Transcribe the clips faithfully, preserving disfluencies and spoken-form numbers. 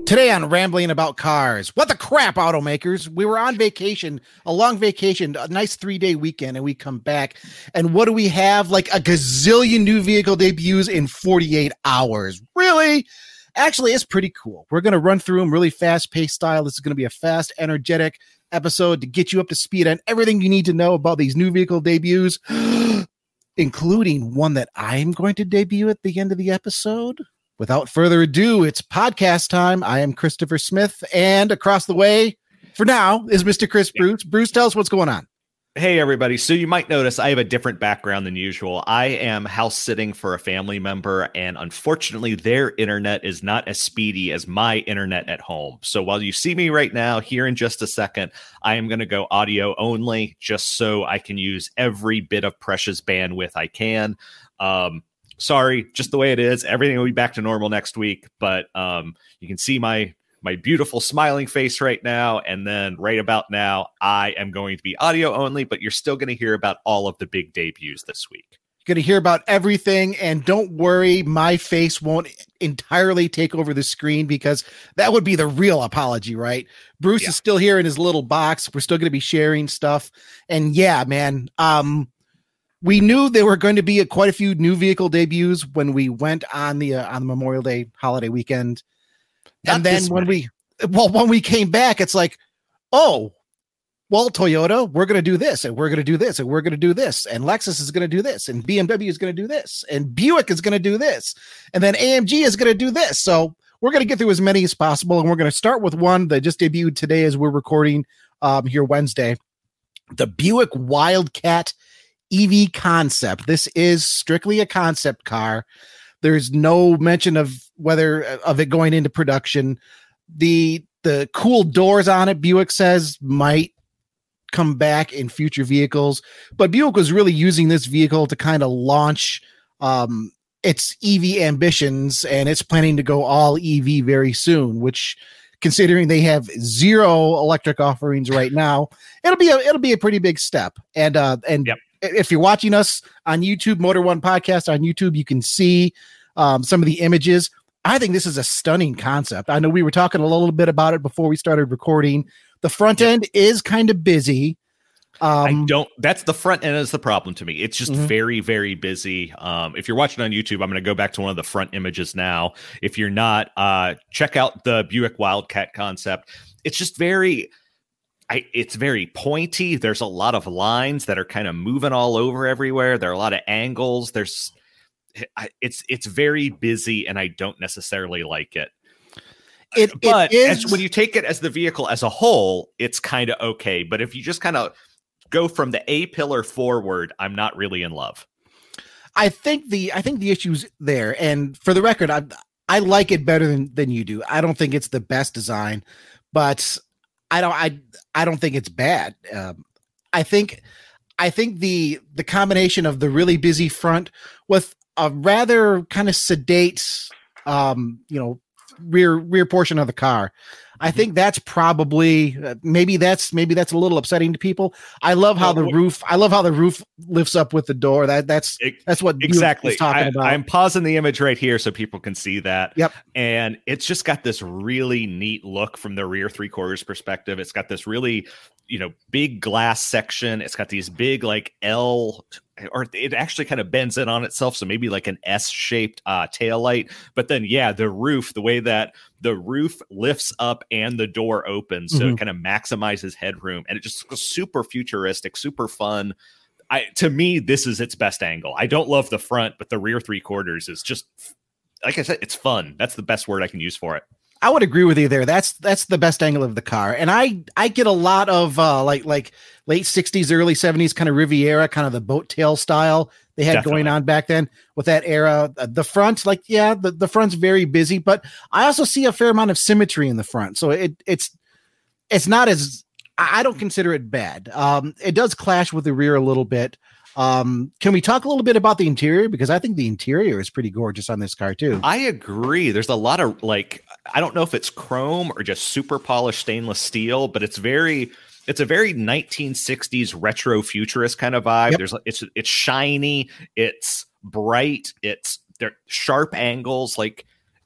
Today on Rambling About Cars, what the crap, automakers? We were on vacation, a long vacation, a nice three-day weekend, and we come back, and what do we have? Like a gazillion new vehicle debuts in forty-eight hours. Really? Actually, it's pretty cool. We're going to run through them really fast-paced style. This is going to be a fast, energetic episode to get you up to speed on everything you need to know about these new vehicle debuts, including one that I'm going to debut at the end of the episode. Without further ado, it's podcast time. I am Christopher Smith, and across the way, for now, is Mister Chris Bruce. Bruce, tell us what's going on. Hey, everybody. So you might notice I have a different background than usual. I am house sitting for a family member, and unfortunately, their internet is not as speedy as my internet at home. So while you see me right now, here in just a second, I am going to go audio only, just so I can use every bit of precious bandwidth I can. Um, Sorry, just the way it is. Everything will be back to normal next week, but um, you can see my my beautiful smiling face right now, and then right about now, I am going to be audio only, but you're still going to hear about all of the big debuts this week. You're going to hear about everything, and don't worry, my face won't entirely take over the screen, because that would be the real apology, right? Bruce yeah. is still here in his little box. We're still going to be sharing stuff, and yeah, man, um, we knew there were going to be a, quite a few new vehicle debuts when we went on the uh, on the Memorial Day holiday weekend, Not and then when many. we well when we came back, it's like, oh, well, Toyota, we're going to do this, and we're going to do this, and we're going to do this, and Lexus is going to do this, and B M W is going to do this, and Buick is going to do this, and then A M G is going to do this. So we're going to get through as many as possible, and we're going to start with one that just debuted today as we're recording um, here Wednesday, the Buick Wildcat E V concept. This is strictly a concept car. There's no mention of whether of it going into production. The the cool doors on it, Buick says, might come back in future vehicles, but Buick was really using this vehicle to kind of launch um, its E V ambitions, and it's planning to go all E V very soon, which, considering they have zero electric offerings right now, it'll be a it'll be a pretty big step. And uh, and yep. If you're watching us on YouTube, Motor One Podcast on YouTube, you can see um, some of the images. I think this is a stunning concept. I know we were talking a little bit about it before we started recording. The front yep. end is kind of busy. Um, I don't, that's the front end is the problem to me. It's just mm-hmm. very, very busy. Um, if you're watching on YouTube, I'm going to go back to one of the front images now. If you're not, uh, check out the Buick Wildcat concept. It's just very... I, it's very pointy. There's a lot of lines that are kind of moving all over everywhere. There are a lot of angles. There's, it's it's very busy, and I don't necessarily like it. It, but it is... as, when you take it as the vehicle as a whole, it's kind of okay. But if you just kind of go from the A pillar forward, I'm not really in love. I think the I think the issue's there, and for the record, I I like it better than than you do. I don't think it's the best design, but I don't I I don't think it's bad. Um, I think I think the the combination of the really busy front with a rather kind of sedate, um, you know, rear rear portion of the car, I think that's probably uh, maybe that's maybe that's a little upsetting to people. I love how the roof I love how the roof lifts up with the door. That that's that's what exactly is talking I, about. I'm pausing the image right here so people can see that. Yep. And it's just got this really neat look from the rear three quarters perspective. It's got this really, you know, big glass section. It's got these big like L, or it actually kind of bends in on itself. So maybe like an S shaped uh, tail light. But then, yeah, the roof, the way that the roof lifts up and the door opens, so mm-hmm. it kind of maximizes headroom, and it just goes super futuristic, super fun. I to me, this is its best angle. I don't love the front, but the rear three quarters is just, like I said, it's fun. That's the best word I can use for it. I would agree with you there. That's that's the best angle of the car, and I I get a lot of uh, like like late sixties, early seventies kind of Riviera, kind of the boat tail style they had Definitely. going on back then with that era. The front, like yeah, the, the front's very busy, but I also see a fair amount of symmetry in the front, so it it's it's not as I don't consider it bad. Um, it does clash with the rear a little bit. Um, can we talk a little bit about the interior? Because I think the interior is pretty gorgeous on this car too. I agree. There's a lot of like, I don't know if it's chrome or just super polished stainless steel, but it's very, it's a very nineteen sixties retro futurist kind of vibe. Yep. There's it's, it's shiny. It's bright. It's there sharp angles. Like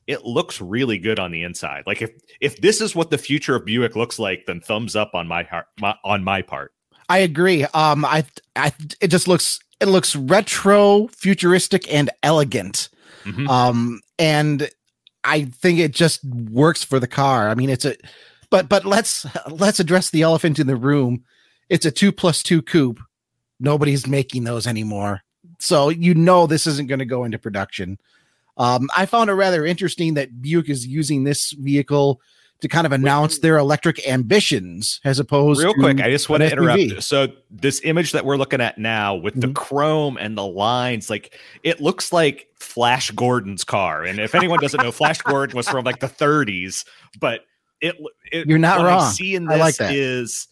it looks really good on the inside. Like if if this is what the future of Buick looks like, then thumbs up on my heart, my, on my part. I agree. Um, I, I, it just looks, it looks retro, futuristic, and elegant. Mm-hmm. Um, and I think it just works for the car. I mean, it's a, but, but let's, let's address the elephant in the room. It's a two plus two coupe. Nobody's making those anymore. So, you know, this isn't going to go into production. Um, I found it rather interesting that Buick is using this vehicle to kind of announce their electric ambitions as opposed real to quick. I just want to S U V. interrupt. So this image that we're looking at now with mm-hmm. the chrome and the lines, like it looks like Flash Gordon's car. And if anyone doesn't know, Flash Gordon was from like the thirties, but it, it you're not wrong. I see in this I like that. is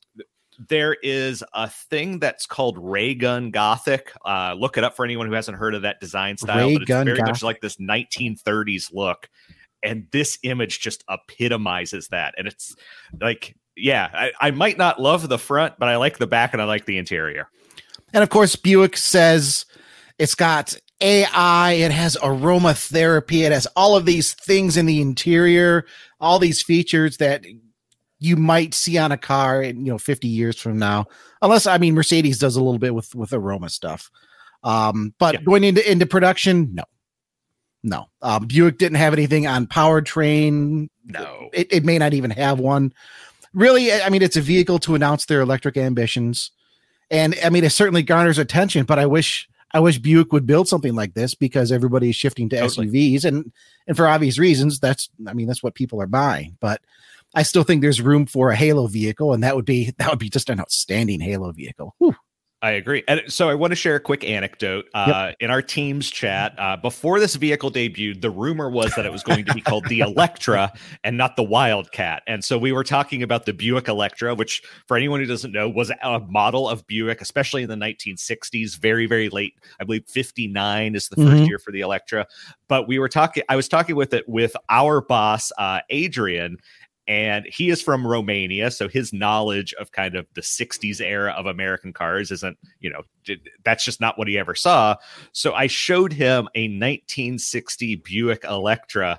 there is a thing that's called Ray Gun Gothic. Uh, look it up for anyone who hasn't heard of that design style, Ray but it's Gun very Gothic. much like this nineteen thirties look. And this image just epitomizes that. And it's like, yeah, I, I might not love the front, but I like the back and I like the interior. And of course, Buick says it's got A I, it has aromatherapy, it has all of these things in the interior, all these features that you might see on a car in, you know, fifty years from now. Unless, I mean, Mercedes does a little bit with, with aroma stuff. Um, but yeah. going into, into production, no. No, um, Buick didn't have anything on powertrain. No, it, it may not even have one. Really, I mean, it's a vehicle to announce their electric ambitions, and I mean, it certainly garners attention. But I wish, I wish Buick would build something like this because everybody's shifting to totally. S U Vs, and and for obvious reasons. That's, I mean, that's what people are buying. But I still think there's room for a halo vehicle, and that would be that would be just an outstanding halo vehicle. Whew. I agree. And so I want to share a quick anecdote. Uh, yep. In our team's chat, uh, before this vehicle debuted, the rumor was that it was going to be called the Electra and not the Wildcat. And so we were talking about the Buick Electra, which for anyone who doesn't know was a model of Buick, especially in the nineteen sixties, very, very late. I believe fifty-nine is the first mm-hmm. year for the Electra. But we were talking, I was talking with it with our boss, uh, Adrian, and he is from Romania, so his knowledge of kind of the sixties era of American cars isn't, you know, that's just not what he ever saw. So I showed him a nineteen sixty Buick Electra.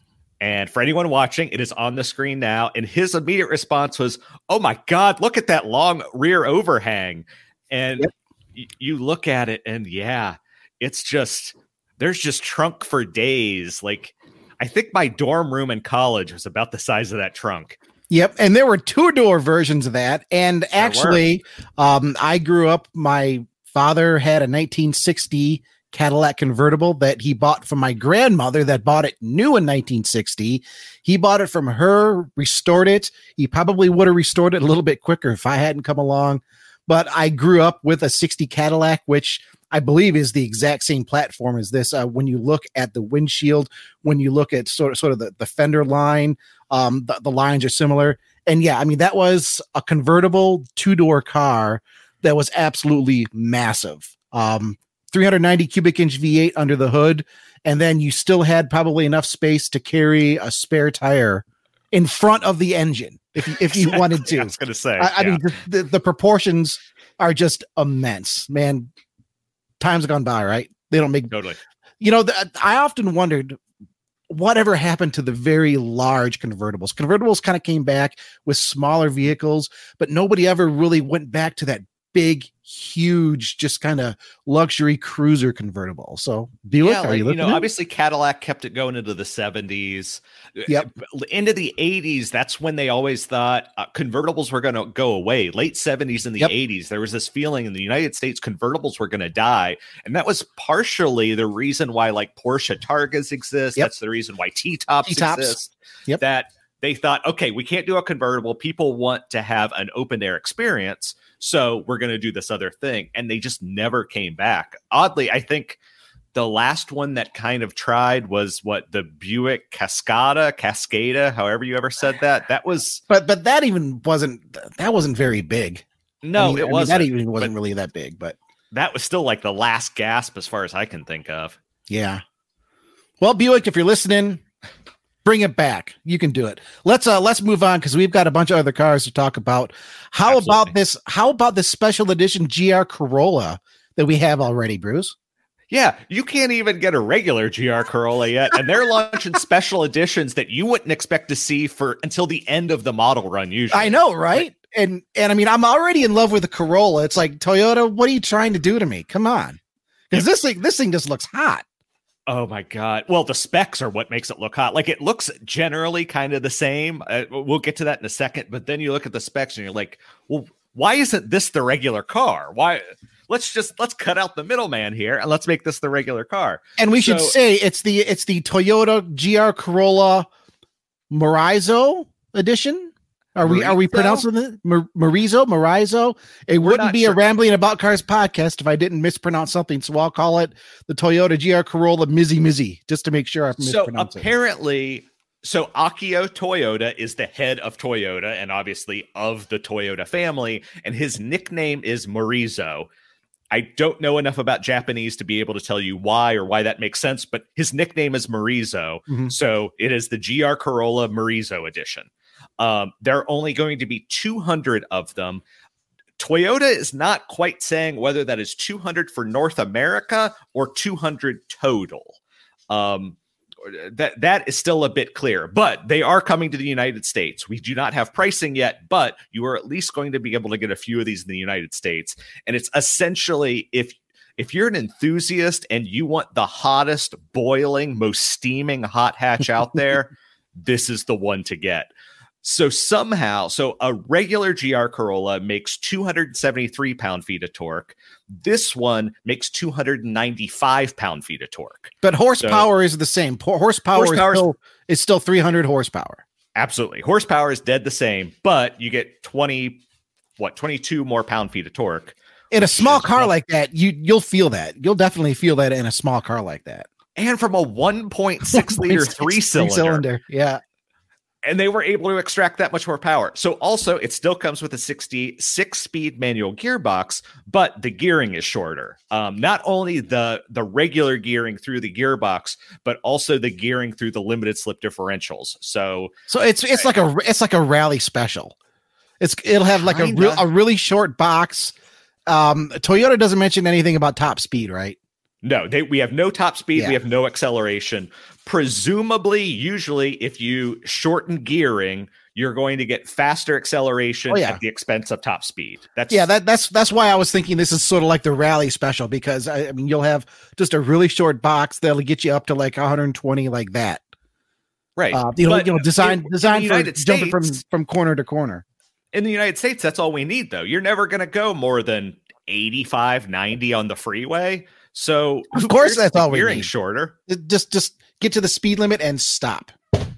And for anyone watching, it is on the screen now. And his immediate response was, oh my God, look at that long rear overhang. And yep. y- you look at it and yeah, it's just, there's just trunk for days. Like, I think my dorm room in college was about the size of that trunk. Yep. And there were two door versions of that. And sure actually, um, I grew up, my father had a nineteen sixty Cadillac convertible that he bought from my grandmother that bought it new in nineteen sixty. He bought it from her, restored it. He probably would have restored it a little bit quicker if I hadn't come along. But I grew up with a sixty Cadillac, which I believe is the exact same platform as this. Uh, when you look at the windshield, when you look at sort of sort of the, the fender line, um, the, the lines are similar. And yeah, I mean, that was a convertible two-door car that was absolutely massive. Um, three hundred ninety cubic inch V eight under the hood. And then you still had probably enough space to carry a spare tire in front of the engine if you, if you exactly. wanted to. I was going to say, I, I yeah. mean, the, the, the proportions are just immense, man. Time's gone by, right? They don't make totally. You know, the, I often wondered whatever happened to the very large convertibles. Convertibles kind of came back with smaller vehicles, but nobody ever really went back to that big, huge, just kind of luxury cruiser convertible. So Buick, yeah, are like, you you know, at? Obviously Cadillac kept it going into the seventies. Yep. Into the eighties, that's when they always thought uh, convertibles were going to go away. Late seventies and the yep. eighties, there was this feeling in the United States convertibles were going to die. And that was partially the reason why like Porsche Targas exist. Yep. That's the reason why T-Tops, T-Tops. exist. Yep. That they thought, okay, we can't do a convertible. People want to have an open air experience. So we're going to do this other thing. And they just never came back. Oddly, I think the last one that kind of tried was what the Buick Cascada, Cascada, however you ever said that. That was, but but that even wasn't that wasn't very big. No, I mean, it I mean, wasn't. That even wasn't really that big. But that was still like the last gasp as far as I can think of. Yeah. Well, Buick, if you're listening, bring it back. You can do it. Let's uh let's move on because we've got a bunch of other cars to talk about. How Absolutely. about this? How about this special edition G R Corolla that we have already, Bruce? Yeah, you can't even get a regular G R Corolla yet, and they're launching special editions that you wouldn't expect to see for until the end of the model run. Usually, I know, right? But, and and I mean, I'm already in love with the Corolla. It's like, Toyota, what are you trying to do to me? Come on, because this thing this thing just looks hot. Oh my God. Well, the specs are what makes it look hot. Like, it looks generally kind of the same. Uh, we'll get to that in a second, but then you look at the specs and you're like, well, why isn't this the regular car? Why? Let's just, let's cut out the middleman here and let's make this the regular car. And we so, should say it's the, it's the Toyota G R Corolla Marizo edition. Are we, are we pronouncing it Mar- Marizo, Marizo? It We're wouldn't be sure. a Rambling About Cars podcast if I didn't mispronounce something. So I'll call it the Toyota G R Corolla Mizzy Mizzy, just to make sure I mispronounce so apparently, it. So Akio Toyoda is the head of Toyota and obviously of the Toyota family, and his nickname is Marizo. I don't know enough about Japanese to be able to tell you why or why that makes sense, but his nickname is Marizo. Mm-hmm. So it is the G R Corolla Marizo edition. Um, there are only going to be two hundred of them. Toyota is not quite saying whether that is two hundred for North America or two hundred total. Um, that that is still a bit clear, but they are coming to the United States. We do not have pricing yet, but you are at least going to be able to get a few of these in the United States. And it's essentially, if if you're an enthusiast and you want the hottest, boiling, most steaming hot hatch out there, this is the one to get. So somehow, so a regular G R Corolla makes two hundred seventy-three pound-feet of torque. This one makes two hundred ninety-five pound-feet of torque. But horsepower so, is the same. Horsepower, horsepower is, still, is still three hundred horsepower. Absolutely. Horsepower is dead the same, but you get twenty, what, twenty-two more pound-feet of torque. In a small car like that, you, you'll feel that. You'll definitely feel that in a small car like that. And from a one point six liter three-cylinder. Three-cylinder, yeah. And they were able to extract that much more power. So also, it still comes with a sixty-six-speed manual gearbox, but the gearing is shorter. Um, not only the, the regular gearing through the gearbox, but also the gearing through the limited slip differentials. So, so it's it's like a it's like a rally special. It's it'll have like kinda. a real a really short box. Um, Toyota doesn't mention anything about top speed, right? No, they, we have no top speed. Yeah. We have no acceleration. Presumably, usually, if you shorten gearing, you're going to get faster acceleration oh, yeah. at the expense of top speed. That's yeah, that, that's that's why I was thinking this is sort of like the rally special, because I, I mean, you'll have just a really short box that'll get you up to like one hundred twenty like that. Right. Uh, you know, you know, design design for States, jumping from from corner to corner. In the United States, that's all we need, though. You're never going to go more than eighty-five, ninety on the freeway. So of course that's all we need. Shorter. Just just get to the speed limit and stop.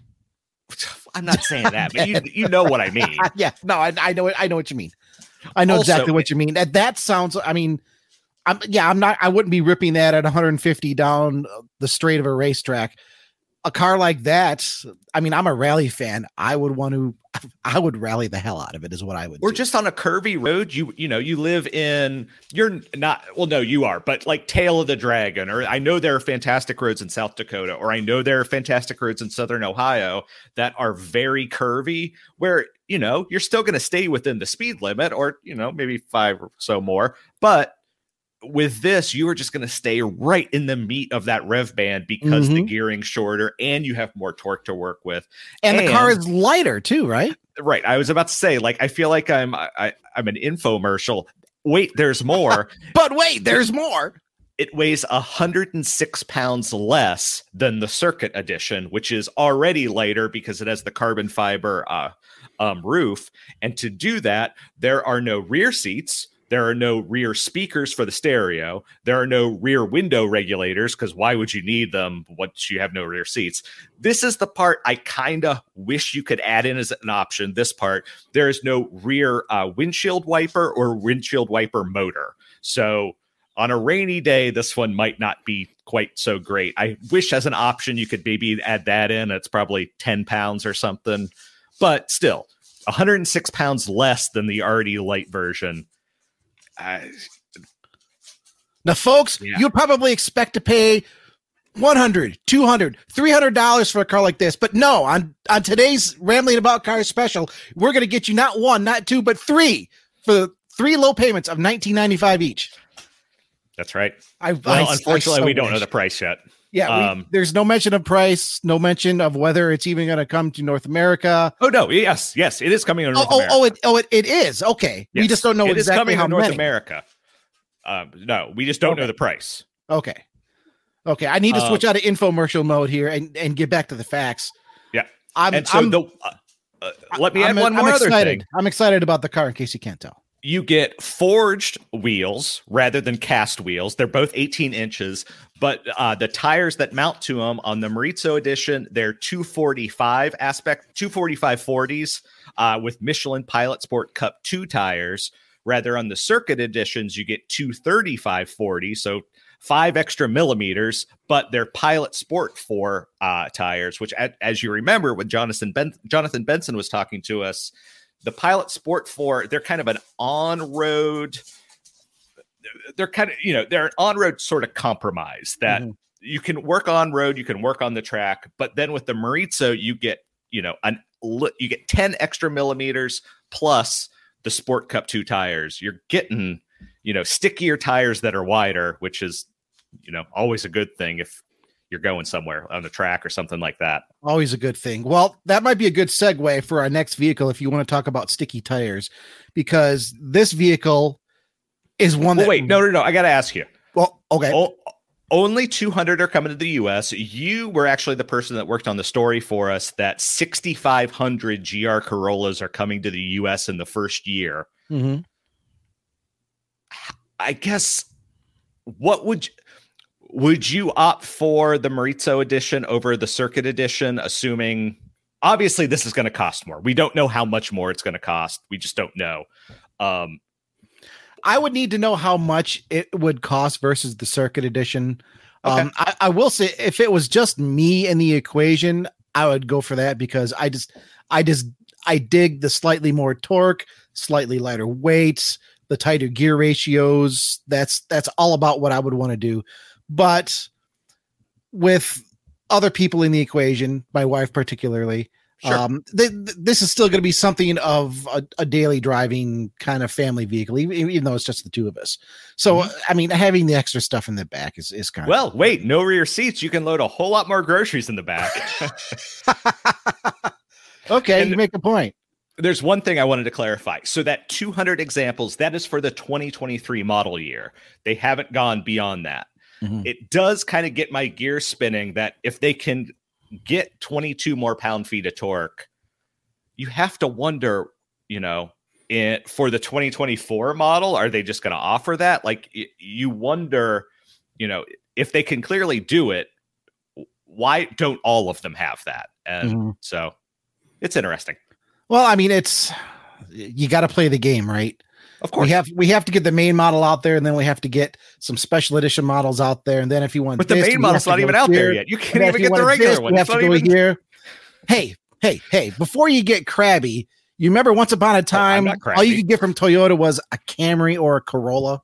I'm not saying that, but you you know what I mean. Yeah, no, I, I know I know what you mean. I know also, exactly what you mean. That that sounds. I mean, I'm yeah. I'm not. I wouldn't be ripping that at one hundred fifty down the straight of a racetrack. A car like that. I mean, I'm a rally fan. I would want to. I would rally the hell out of it. Is what I would. Or do. just on a curvy road. You you know you live in. You're not. Well, no, you are. But like Tail of the Dragon, or I know there are fantastic roads in South Dakota, or I know there are fantastic roads in Southern Ohio that are very curvy, where you know you're still going to stay within the speed limit, or you know maybe five or so more, but. With this, you are just going to stay right in the meat of that rev band because mm-hmm. the gearing's shorter and you have more torque to work with. And, and the car is lighter too, right? Right. I was about to say, like, I feel like I'm I, I'm an infomercial. Wait, there's more. But wait, there's more. It weighs one hundred six pounds less than the Circuit Edition, which is already lighter because it has the carbon fiber uh, um, roof. And to do that, there are no rear seats. There are no rear speakers for the stereo. There are no rear window regulators, because why would you need them once you have no rear seats? This is the part I kind of wish you could add in as an option. This part, there is no rear uh, windshield wiper or windshield wiper motor. So on a rainy day, this one might not be quite so great. I wish as an option you could maybe add that in. It's probably ten pounds or something. But still, one hundred six pounds less than the already light version. Uh, now, folks, yeah. you'd probably expect to pay one hundred, two hundred, three hundred dollars for a car like this. But no, on, on today's Rambling About Cars special, we're going to get you not one, not two, but three for three low payments of nineteen ninety-five each. That's right. I, well, I, unfortunately, I so we don't wish. know the price yet. Yeah, um, we, there's no mention of price, no mention of whether it's even going to come to North America. Oh no, yes, yes, it is coming to North oh, America. Oh, it, oh, it, it is. Okay, yes, we just don't know it exactly is coming how to North many. America. Um, no, we just don't okay. know the price. Okay, okay, I need to um, switch out of infomercial mode here and, and get back to the facts. Yeah, I'm. And so I'm, the uh, uh, let me I'm, add one I'm more excited. other thing. I'm excited about the car. In case you can't tell. You get forged wheels rather than cast wheels. They're both eighteen inches, but uh, the tires that mount to them on the Maurizio edition, they're two forty-five aspect, two forty-five forties uh, with Michelin Pilot Sport Cup two tires. Rather on the circuit editions, you get two thirty-five forty, so five extra millimeters, but they're Pilot Sport four uh, tires, which as you remember when Jonathan, ben- Jonathan Benson was talking to us, the Pilot Sport four, they're kind of an on-road, they're kind of, you know, they're an on-road sort of compromise that mm-hmm. you can work on-road, you can work on the track, but then with the Maurizio, you get, you know, an you get ten extra millimeters plus the Sport Cup two tires. You're getting, you know, stickier tires that are wider, which is, you know, always a good thing if you're going somewhere on the track or something like that. Always a good thing. Well, that might be a good segue for our next vehicle if you want to talk about sticky tires, because this vehicle is one well, that. Wait, no, no, no. I got to ask you. Well, okay. O- only two hundred are coming to the U S. You were actually the person that worked on the story for us that sixty-five hundred G R Corollas are coming to the U S in the first year. Mm-hmm. I guess what would you, would you opt for the Maurizio edition over the circuit edition, assuming obviously this is going to cost more. We don't know how much more it's going to cost. We just don't know. Um, I would need to know how much it would cost versus the circuit edition. Okay. Um, I, I will say if it was just me in the equation, I would go for that because I just, I just, I dig the slightly more torque, slightly lighter weights, the tighter gear ratios. That's, that's all about what I would want to do. But with other people in the equation, my wife particularly, sure. um, th- th- this is still going to be something of a, a daily driving kind of family vehicle, even, even though it's just the two of us. So, mm-hmm. I mean, having the extra stuff in the back is, is kind well, of. Well, wait, no rear seats. You can load a whole lot more groceries in the back. Okay, and you make a point. There's one thing I wanted to clarify. So that two hundred examples, that is for the twenty twenty-three model year. They haven't gone beyond that. Mm-hmm. It does kind of get my gears spinning that if they can get twenty-two more pound feet of torque, you have to wonder, you know, it, for the twenty twenty-four model, are they just going to offer that? Like y- you wonder, you know, if they can clearly do it, why don't all of them have that? And mm-hmm. so it's interesting. Well, I mean, it's, you got to play the game, right? Of course. We have we have to get the main model out there, and then we have to get some special edition models out there. And then if you want, but the this, main model's not even out here, there yet. You can't even get the regular this, one. You have it's to go even... here. Hey, hey, hey! Before you get crabby, you remember once upon a time, oh, all you could get from Toyota was a Camry or a Corolla.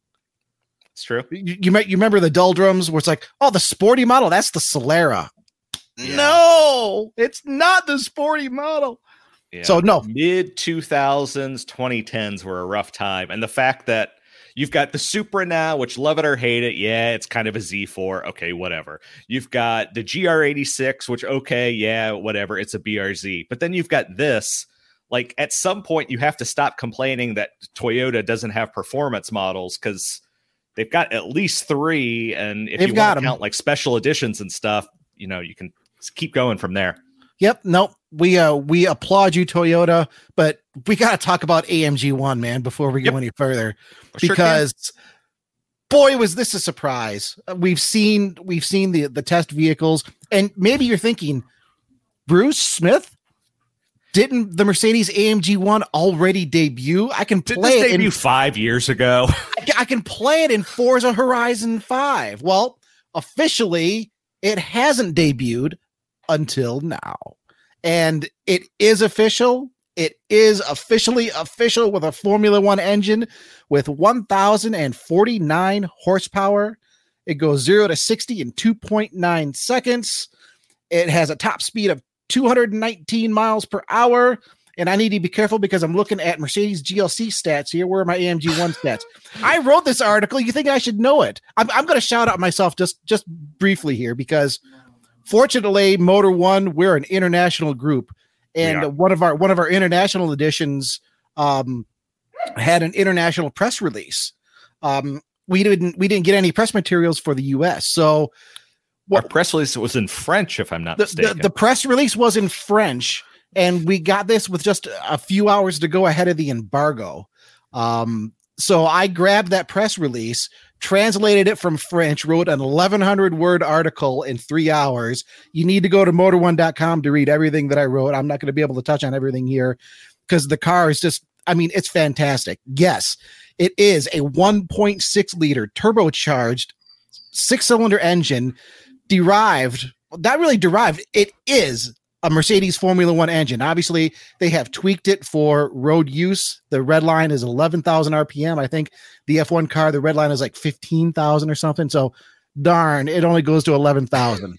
It's true. You, you, you remember the doldrums where it's like, oh, the sporty model, that's the Solera. Yeah. No, it's not the sporty model. Yeah. So no, mid two thousands, twenty tens were a rough time. And the fact that you've got the Supra now, which love it or hate it. Yeah. It's kind of a Z four. Okay. Whatever. You've got the G R eighty-six, which, okay. Yeah, whatever. It's a B R Z, but then you've got this, like at some point you have to stop complaining that Toyota doesn't have performance models. Cause they've got at least three. And if they've you got want to count like special editions and stuff, you know, you can keep going from there. Yep. Nope. We uh we applaud you, Toyota, but we got to talk about A M G one, man, before we go yep. any further, because sure boy, was this a surprise. We've seen we've seen the the test vehicles, and maybe you're thinking, Bruce Smith, didn't the Mercedes A M G one already debut? I can play Did this it debut in, five years ago. I, I can play it in Forza Horizon five. Well, officially, it hasn't debuted until now. And it is official. It is officially official with a Formula One engine with one thousand forty-nine horsepower. It goes zero to sixty in two point nine seconds. It has a top speed of two hundred nineteen miles per hour. And I need to be careful because I'm looking at Mercedes G L C stats here. Where are my A M G one stats? I wrote this article. You think I should know it? I'm, I'm going to shout out myself just, just briefly here because fortunately, Motor One, we're an international group. And one of our one of our international editions um, had an international press release. Um, we didn't we didn't get any press materials for the U S. So what, our press release was in French, if I'm not the, mistaken. The, the press release was in French. And we got this with just a few hours to go ahead of the embargo. Um, so I grabbed that press release, translated it from French, wrote an eleven hundred word article in three hours. You need to go to motor one dot com to read everything that I wrote. I'm not going to be able to touch on everything here because the car is just, I mean, it's fantastic. Yes, it is a one point six liter turbocharged six cylinder engine derived, not really derived. It is a Mercedes Formula One engine. Obviously, they have tweaked it for road use. The red line is eleven thousand R P M. I think the F one car, the red line is like fifteen thousand or something. So darn, it only goes to eleven thousand.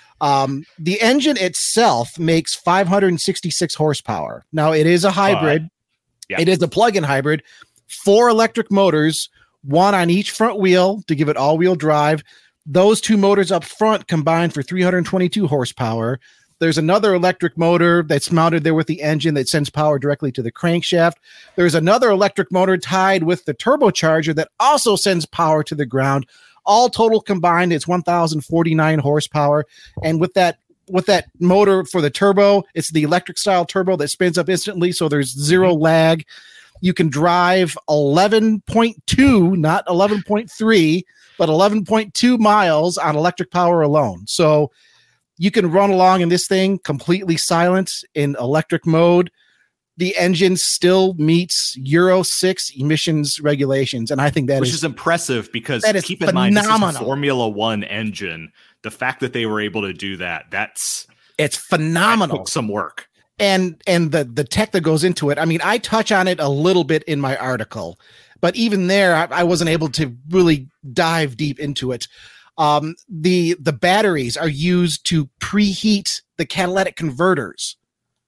Um, the engine itself makes five hundred sixty-six horsepower. Now, it is a hybrid. Uh, yeah. It is a plug-in hybrid. Four electric motors, one on each front wheel to give it all-wheel drive. Those two motors up front combine for three hundred twenty-two horsepower. There's another electric motor that's mounted there with the engine that sends power directly to the crankshaft. There's another electric motor tied with the turbocharger that also sends power to the ground. All total combined, it's one thousand forty-nine horsepower. And with that with that motor for the turbo, it's the electric style turbo that spins up instantly, so there's zero lag. You can drive eleven point two, not eleven point three, but eleven point two miles on electric power alone. So you can run along in this thing completely silent in electric mode. The engine still meets Euro six emissions regulations, and I think that Which is, is impressive because that is keep in phenomenal. mind, this is a Formula One engine. The fact that they were able to do that, that's it's phenomenal. That took some work. And and the the tech that goes into it. I mean, I touch on it a little bit in my article, but even there, I, I wasn't able to really dive deep into it. Um, the the batteries are used to preheat the catalytic converters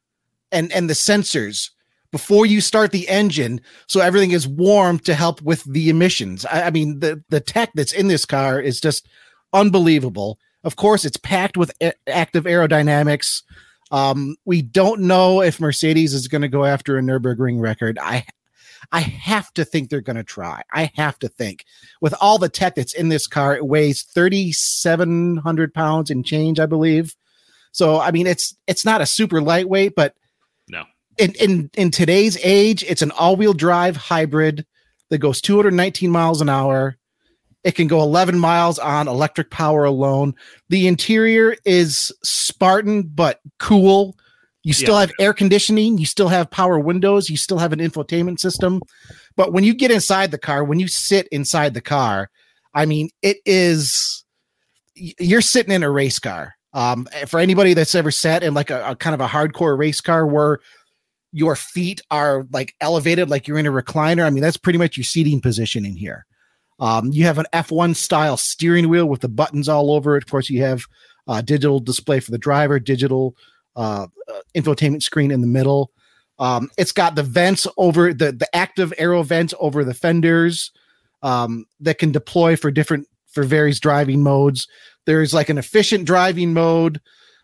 and and the sensors before you start the engine, so everything is warm to help with the emissions. I, I mean, the the tech that's in this car is just unbelievable. Of course, it's packed with a- active aerodynamics. Um, we don't know if Mercedes is going to go after a Nürburgring record. I I have to think they're going to try. I have to think. With all the tech that's in this car, it weighs thirty-seven hundred pounds and change, I believe. So, I mean, it's it's not a super lightweight, but no. In in in today's age, it's an all-wheel drive hybrid that goes two hundred nineteen miles an hour. It can go eleven miles on electric power alone. The interior is Spartan but cool. You still yeah. have air conditioning. You still have power windows. You still have an infotainment system. But when you get inside the car, when you sit inside the car, I mean, it is, you're sitting in a race car. Um, for anybody that's ever sat in like a, a kind of a hardcore race car where your feet are like elevated, like you're in a recliner. I mean, that's pretty much your seating position in here. Um, you have an F one style steering wheel with the buttons all over it. Of course, you have a digital display for the driver, digital Uh, uh, infotainment screen in the middle. Um, it's got the vents over the the active aero vents over the fenders um, that can deploy for different for various driving modes. There's like an efficient driving mode,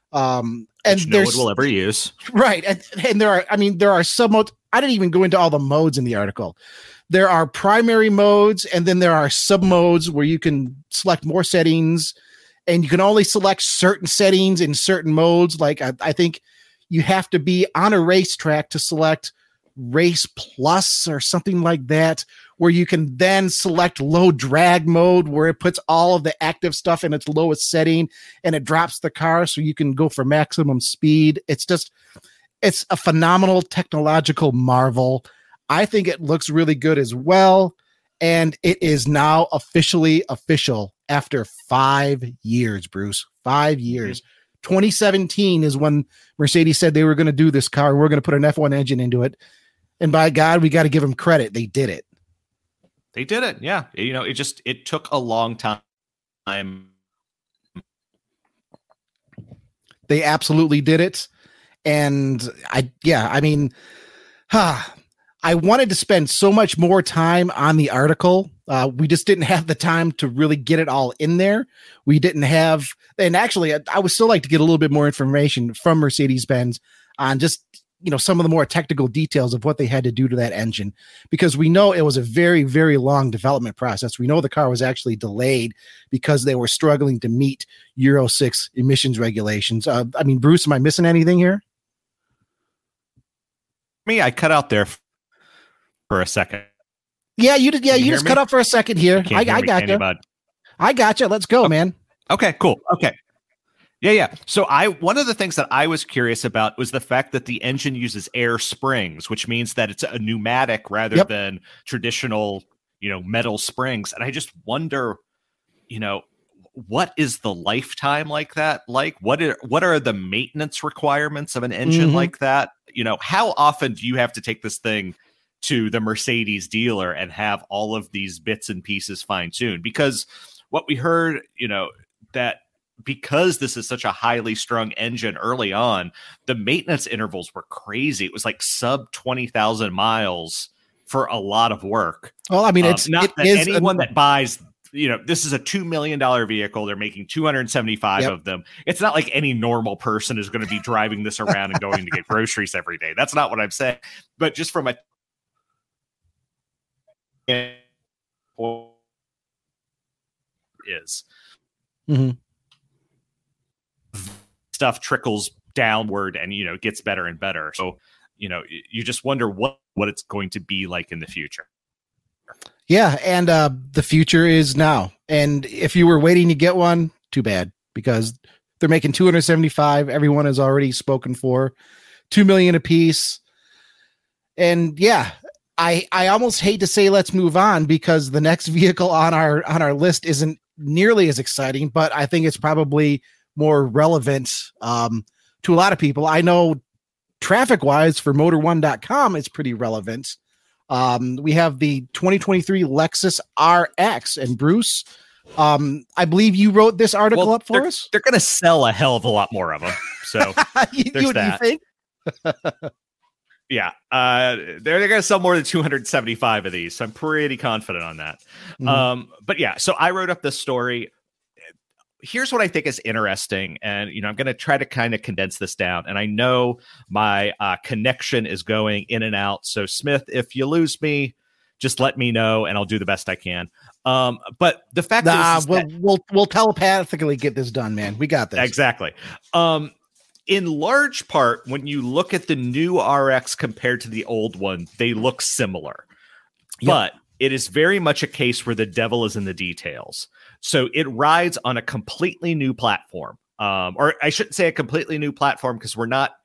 um, and Which no there's one will ever use. Right, and, and there are. I mean, there are sub modes. I didn't even go into all the modes in the article. There are primary modes, and then there are sub modes where you can select more settings. And you can only select certain settings in certain modes. Like I, I think you have to be on a racetrack to select Race Plus or something like that, where you can then select low drag mode, where it puts all of the active stuff in its lowest setting and it drops the car so you can go for maximum speed. It's just, it's a phenomenal technological marvel. I think it looks really good as well. And it is now officially official after five years, Bruce. Five years. Mm-hmm. twenty seventeen is when Mercedes said they were going to do this car. We're going to put an F one engine into it. And by God, we got to give them credit. They did it. They did it. Yeah. You know, it just, it took a long time. They absolutely did it. And I, yeah, I mean, huh, I wanted to spend so much more time on the article. Uh, we just didn't have the time to really get it all in there. We didn't have, and actually, I, I would still like to get a little bit more information from Mercedes-Benz on just, you know, some of the more technical details of what they had to do to that engine, because we know it was a very, very long development process. We know the car was actually delayed because they were struggling to meet Euro six emissions regulations. Uh, I mean, Bruce, am I missing anything here? Me, I cut out there for a second. Yeah, you did. Yeah, you, you just me? cut out for a second here. I, I got you. I got you. Let's go, okay. man. Okay, cool. Okay. Yeah, yeah. So I one of the things that I was curious about was the fact that the engine uses air springs, which means that it's a pneumatic rather yep. than traditional, you know, metal springs. And I just wonder, you know, what is the lifetime like that? Like, what are what are the maintenance requirements of an engine mm-hmm. like that? You know, how often do you have to take this thing to the Mercedes dealer and have all of these bits and pieces fine-tuned? Because what we heard, you know, that because this is such a highly strung engine early on, the maintenance intervals were crazy. It was like sub twenty thousand miles for a lot of work. Well, I mean, it's um, not it that is anyone a- that buys, you know, this is a two million dollars vehicle. They're making two hundred seventy-five yep. of them. It's not like any normal person is going to be driving this around and going to get groceries every day. That's not what I'm saying. But just from a is mm-hmm. stuff trickles downward and, you know, gets better and better. So, you know, you just wonder what, what it's going to be like in the future. Yeah. And uh, the future is now. And if you were waiting to get one, too bad, because they're making two hundred seventy-five. Everyone has already spoken for two million a piece. And yeah, I, I almost hate to say let's move on, because the next vehicle on our on our list isn't nearly as exciting, but I think it's probably more relevant um, to a lot of people. I know traffic wise for motor one dot com, it's pretty relevant. Um, we have the twenty twenty-three Lexus R X, and Bruce, um, I believe you wrote this article well, up for they're, us. They're going to sell a hell of a lot more of them. So you, there's you, that. You think? Yeah, uh, they're, they're going to sell more than two hundred seventy-five of these. So I'm pretty confident on that. Mm-hmm. Um, but yeah, so I wrote up this story. Here's what I think is interesting. And, you know, I'm going to try to kind of condense this down. And I know my uh, connection is going in and out. So Smith, if you lose me, just let me know and I'll do the best I can. Um, but the fact nah, is, is we'll, that, we'll, we'll telepathically get this done, man. We got this. Exactly. Um, in large part, when you look at the new R X compared to the old one, they look similar. Yep. But it is very much a case where the devil is in the details. So it rides on a completely new platform. Um, or I shouldn't say a completely new platform, because we're not.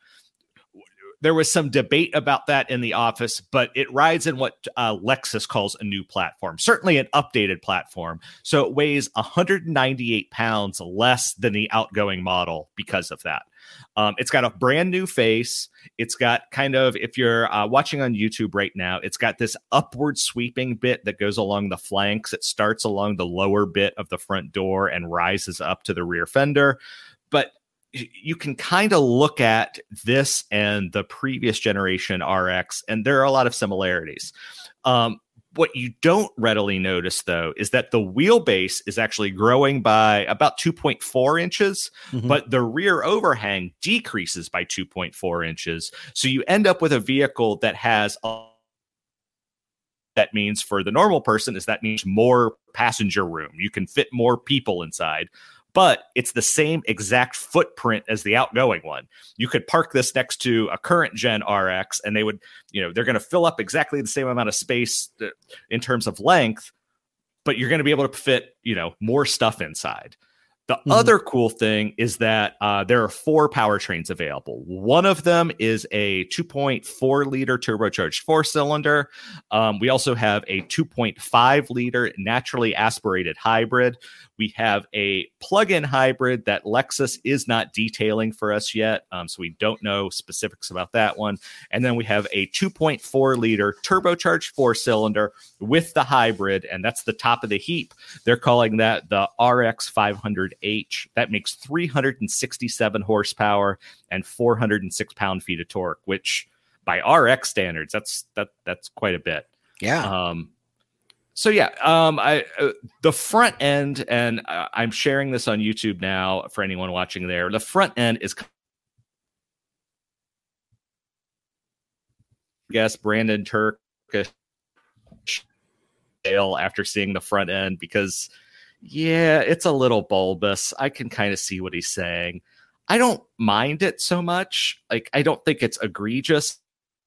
There was some debate about that in the office, but it rides in what uh, Lexus calls a new platform, certainly an updated platform. So it weighs one hundred ninety-eight pounds less than the outgoing model because of that. Um, it's got a brand new face. It's got kind of, if you're uh, watching on YouTube right now, it's got this upward sweeping bit that goes along the flanks. It starts along the lower bit of the front door and rises up to the rear fender. But you can kind of look at this and the previous generation R X, and there are a lot of similarities. Um, what you don't readily notice, though, is that the wheelbase is actually growing by about two point four inches, mm-hmm. but the rear overhang decreases by two point four inches. So you end up with a vehicle that has a that means for the normal person is that means more passenger room. You can fit more people inside. But it's the same exact footprint as the outgoing one. You could park this next to a current gen R X and they would, you know, they're going to fill up exactly the same amount of space in terms of length, but you're going to be able to fit, you know, more stuff inside. The mm-hmm. other cool thing is that uh, there are four powertrains available. One of them is a two point four liter turbocharged four cylinder. Um, we also have a two point five liter naturally aspirated hybrid. We have a plug-in hybrid that Lexus is not detailing for us yet, um, so we don't know specifics about that one. And then we have a two point four liter turbocharged four-cylinder with the hybrid, and that's the top of the heap. They're calling that the R X five hundred H. That makes three hundred sixty-seven horsepower and four hundred six pound-feet of torque, which by R X standards, that's that that's quite a bit. Yeah. Um, So yeah, um, I uh, the front end, and uh, I'm sharing this on YouTube now for anyone watching there. The front end is, I guess, Brandon Turkish after seeing the front end, because yeah, it's a little bulbous. I can kind of see what he's saying. I don't mind it so much. Like, I don't think it's egregious.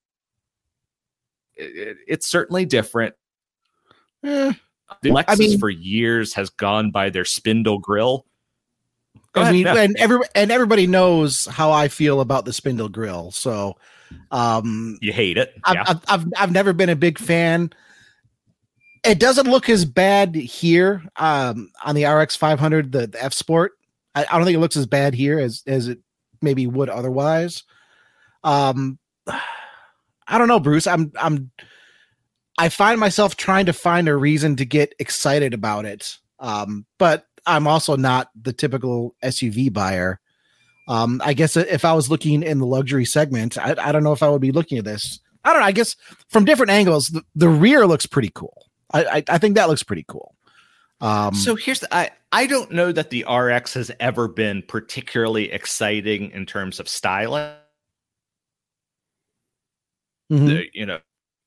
It, it, it's certainly different. Eh, Lexus I mean, for years has gone by their spindle grill. Go I ahead, mean, yeah. and every and everybody knows how I feel about the spindle grill. So, um, You hate it. I've, Yeah. I've, I've I've never been a big fan. It doesn't look as bad here um, on the R X five hundred, the, the F Sport. I, I don't think it looks as bad here as as it maybe would otherwise. Um, I don't know, Bruce. I'm I'm. I find myself trying to find a reason to get excited about it. Um, but I'm also not the typical S U V buyer. Um, I guess if I was looking in the luxury segment, I, I don't know if I would be looking at this. I don't know. I guess from different angles, the, the rear looks pretty cool. I, I, I think that looks pretty cool. Um, So here's the, I, I don't know that the R X has ever been particularly exciting in terms of styling. mhm. The, you know,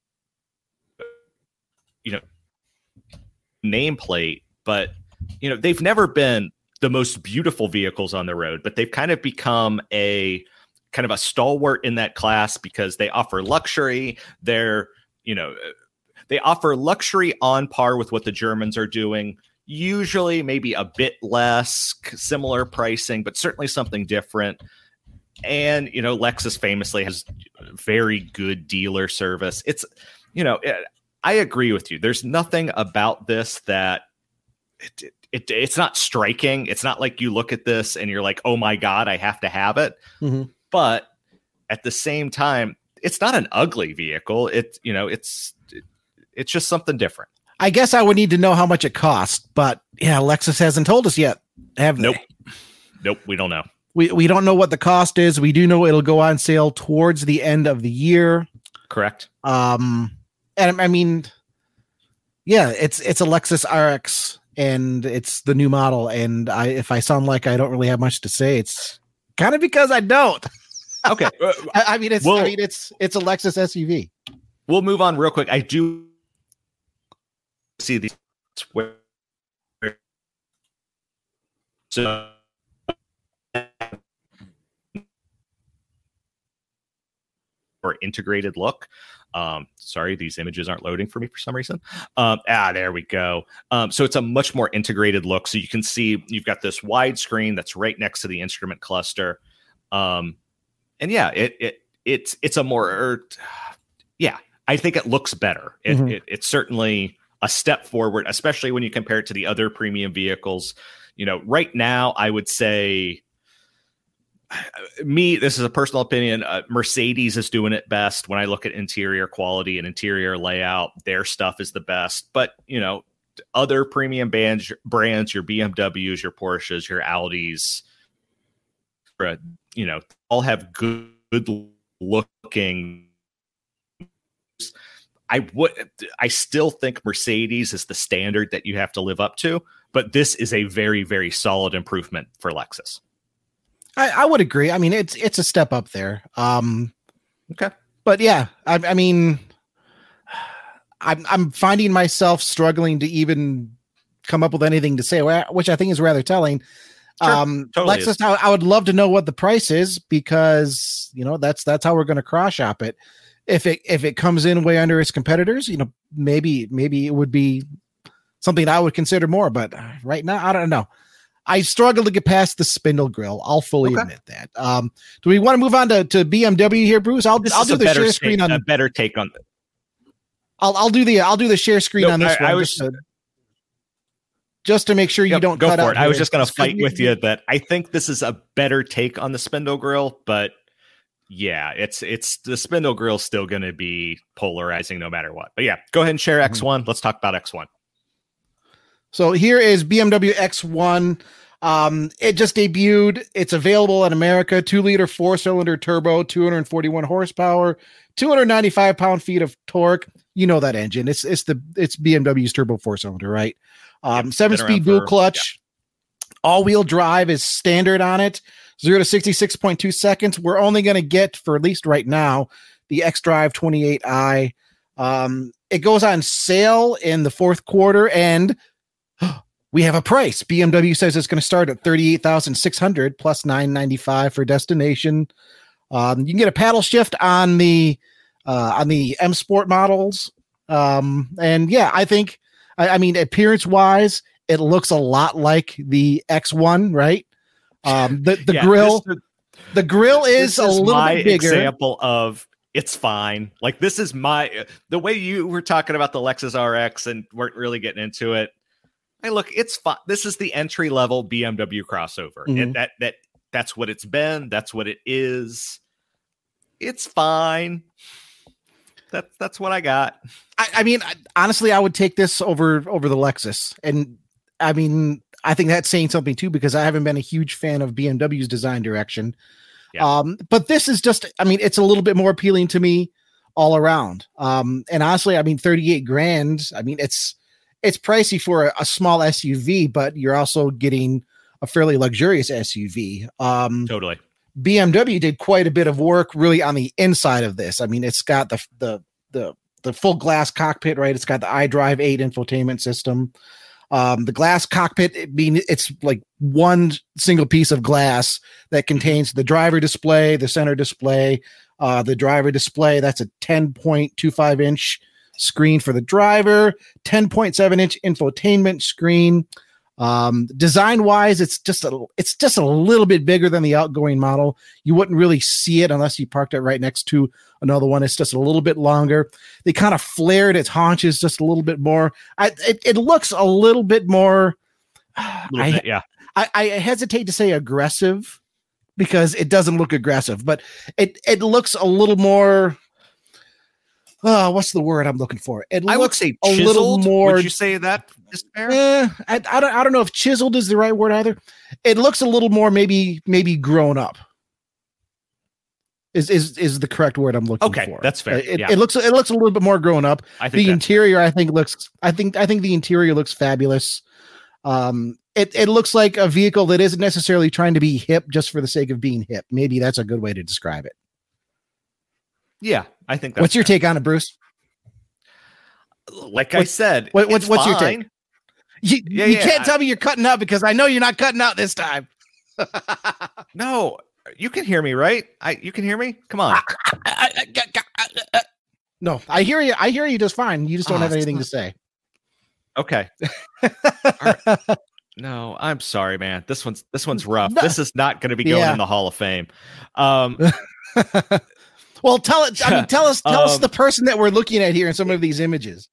you know, nameplate, but you know, they've never been the most beautiful vehicles on the road, but they've kind of become a kind of a stalwart in that class because they offer luxury. They're, you know, they offer luxury on par with what the Germans are doing. Usually maybe a bit less, similar pricing, but certainly something different. And, you know, Lexus famously has very good dealer service. It's, you know, it, I agree with you. There's nothing about this that it, it, it it's not striking. It's not like you look at this and you're like, oh my God, I have to have it. Mhm. But at the same time, it's not an ugly vehicle. It, you know, it's, it, it's just something different. I guess I would need to know how much it costs, but yeah, Lexus hasn't told us yet. Have they? Nope. Nope. We don't know. We we don't know what the cost is. We do know it'll go on sale towards the end of the year. Correct. Um, and I mean, yeah, it's it's a Lexus R X, and it's the new model. And I, if I sound like I don't really have much to say, it's kind of because I don't. Okay. I, I mean, it's Well- I mean, it's it's a Lexus S U V. We'll move on real quick. I do see these where so or integrated look. Um, sorry, these images aren't loading for me for some reason. Um, ah, there we go. Um, so it's a much more integrated look. So you can see you've got this wide screen that's right next to the instrument cluster. Um, and yeah, it it it's it's a more er, yeah. I think it looks better. It, Mhm. it, it's certainly a step forward, especially when you compare it to the other premium vehicles. You know, right now, I would say, me, this is a personal opinion, uh, Mercedes is doing it best. When I look at interior quality and interior layout, their stuff is the best. But, you know, other premium bands, brands, your B M Ws, your Porsches, your Audis, uh, you know, all have good, good looking. I would, I still think Mercedes is the standard that you have to live up to, but this is a very, very solid improvement for Lexus. I, I would agree. I mean, it's it's a step up there. Um, Okay. but yeah, I, I mean, I'm I'm finding myself struggling to even come up with anything to say, which I think is rather telling. Sure, um, totally Lexus, I, I would love to know what the price is, because you know that's that's how we're going to cross shop it. If it if it comes in way under its competitors, you know, maybe maybe it would be something I would consider more. But right now, I don't know. I struggle to get past the spindle grill. I'll fully Okay. admit that. Um, do we want to move on to, to B M W here, Bruce? I'll This I'll is do a the better share take, screen on. a better take on. I'll I'll do the I'll do the share screen No, on this I- one. I was- just to- just to make sure you yep, don't go cut for out it. I was here. just going to fight with you that I think this is a better take on the spindle grill, but yeah, it's it's the spindle grill still going to be polarizing no matter what. But yeah, go ahead and share X one. Let's talk about X one. So here is B M W X one. Um, it just debuted. It's available in America. Two liter, four cylinder turbo, two hundred forty-one horsepower, two hundred ninety-five pound feet of torque. You know that engine. It's it's the it's B M W's turbo four cylinder, right? Um, yep, seven speed dual clutch. Yeah. All wheel drive is standard on it. Zero to sixty-six point two seconds. We're only going to get, for at least right now, the xDrive twenty-eight i. Um, it goes on sale in the fourth quarter, and we have a price. B M W says it's going to start at thirty-eight thousand six hundred dollars plus nine hundred ninety-five dollars for destination. Um, you can get a paddle shift on the uh, on the M Sport models, um, and yeah, I think I, I mean appearance wise, it looks a lot like the X one, right? Um, the the yeah, grill, this, the grill is, is a little bit bigger. Example of it's fine. Like this is my the way you were talking about the Lexus R X and weren't really getting into it. Hey, look, it's fine. This is the entry level B M W crossover, mm-hmm. and that that that's what it's been. That's what it is. It's fine. That's that's what I got. I, I mean, honestly, I would take this over over the Lexus, and I mean. I think that's saying something too, because I haven't been a huge fan of B M W's design direction. Yeah. Um, but this is just, I mean, it's a little bit more appealing to me all around. Um, and honestly, I mean, thirty-eight grand, I mean, it's, it's pricey for a, a small S U V, but you're also getting a fairly luxurious S U V. Um, totally. B M W did quite a bit of work really on the inside of this. I mean, it's got the, the, the, the full glass cockpit, right? It's got the iDrive eight infotainment system. Um, the glass cockpit, I mean, it's like one single piece of glass that contains the driver display, the center display, uh, the driver display. That's a ten point two five inch screen for the driver, ten point seven inch infotainment screen. Um, design wise, it's just a, it's just a little bit bigger than the outgoing model. You wouldn't really see it unless you parked it right next to another one. It's just a little bit longer. They kind of flared its haunches just a little bit more. I, it, it looks a little bit more, little I, bit, yeah. I, I hesitate to say aggressive because it doesn't look aggressive, but it, it looks a little more, Uh, what's the word I'm looking for? It I looks would say a little more. Would you say that? Eh, I, I don't. I don't know if chiseled is the right word either. It looks a little more maybe maybe grown up. Is is is the correct word I'm looking okay, for? Okay, that's fair. It, yeah. it looks it looks a little bit more grown up. I think the interior I think looks. I think I think the interior looks fabulous. Um, it it looks like a vehicle that isn't necessarily trying to be hip just for the sake of being hip. Maybe that's a good way to describe it. Yeah, I think. That's What's your fair. take on it, Bruce? Like what, I said, what, what's what's your take? You, yeah, you yeah, can't I, tell me you're cutting out because I know you're not cutting out this time. No, you can hear me, right? I you can hear me. Come on. No, I hear you. I hear you just fine. You just don't oh, have anything not... to say. Okay. Right. No, I'm sorry, man. This one's this one's rough. No. This is not going to be going yeah. in the Hall of Fame. Um. Well, tell it. I mean, tell us. Tell um, us the person that we're looking at here in some of these images.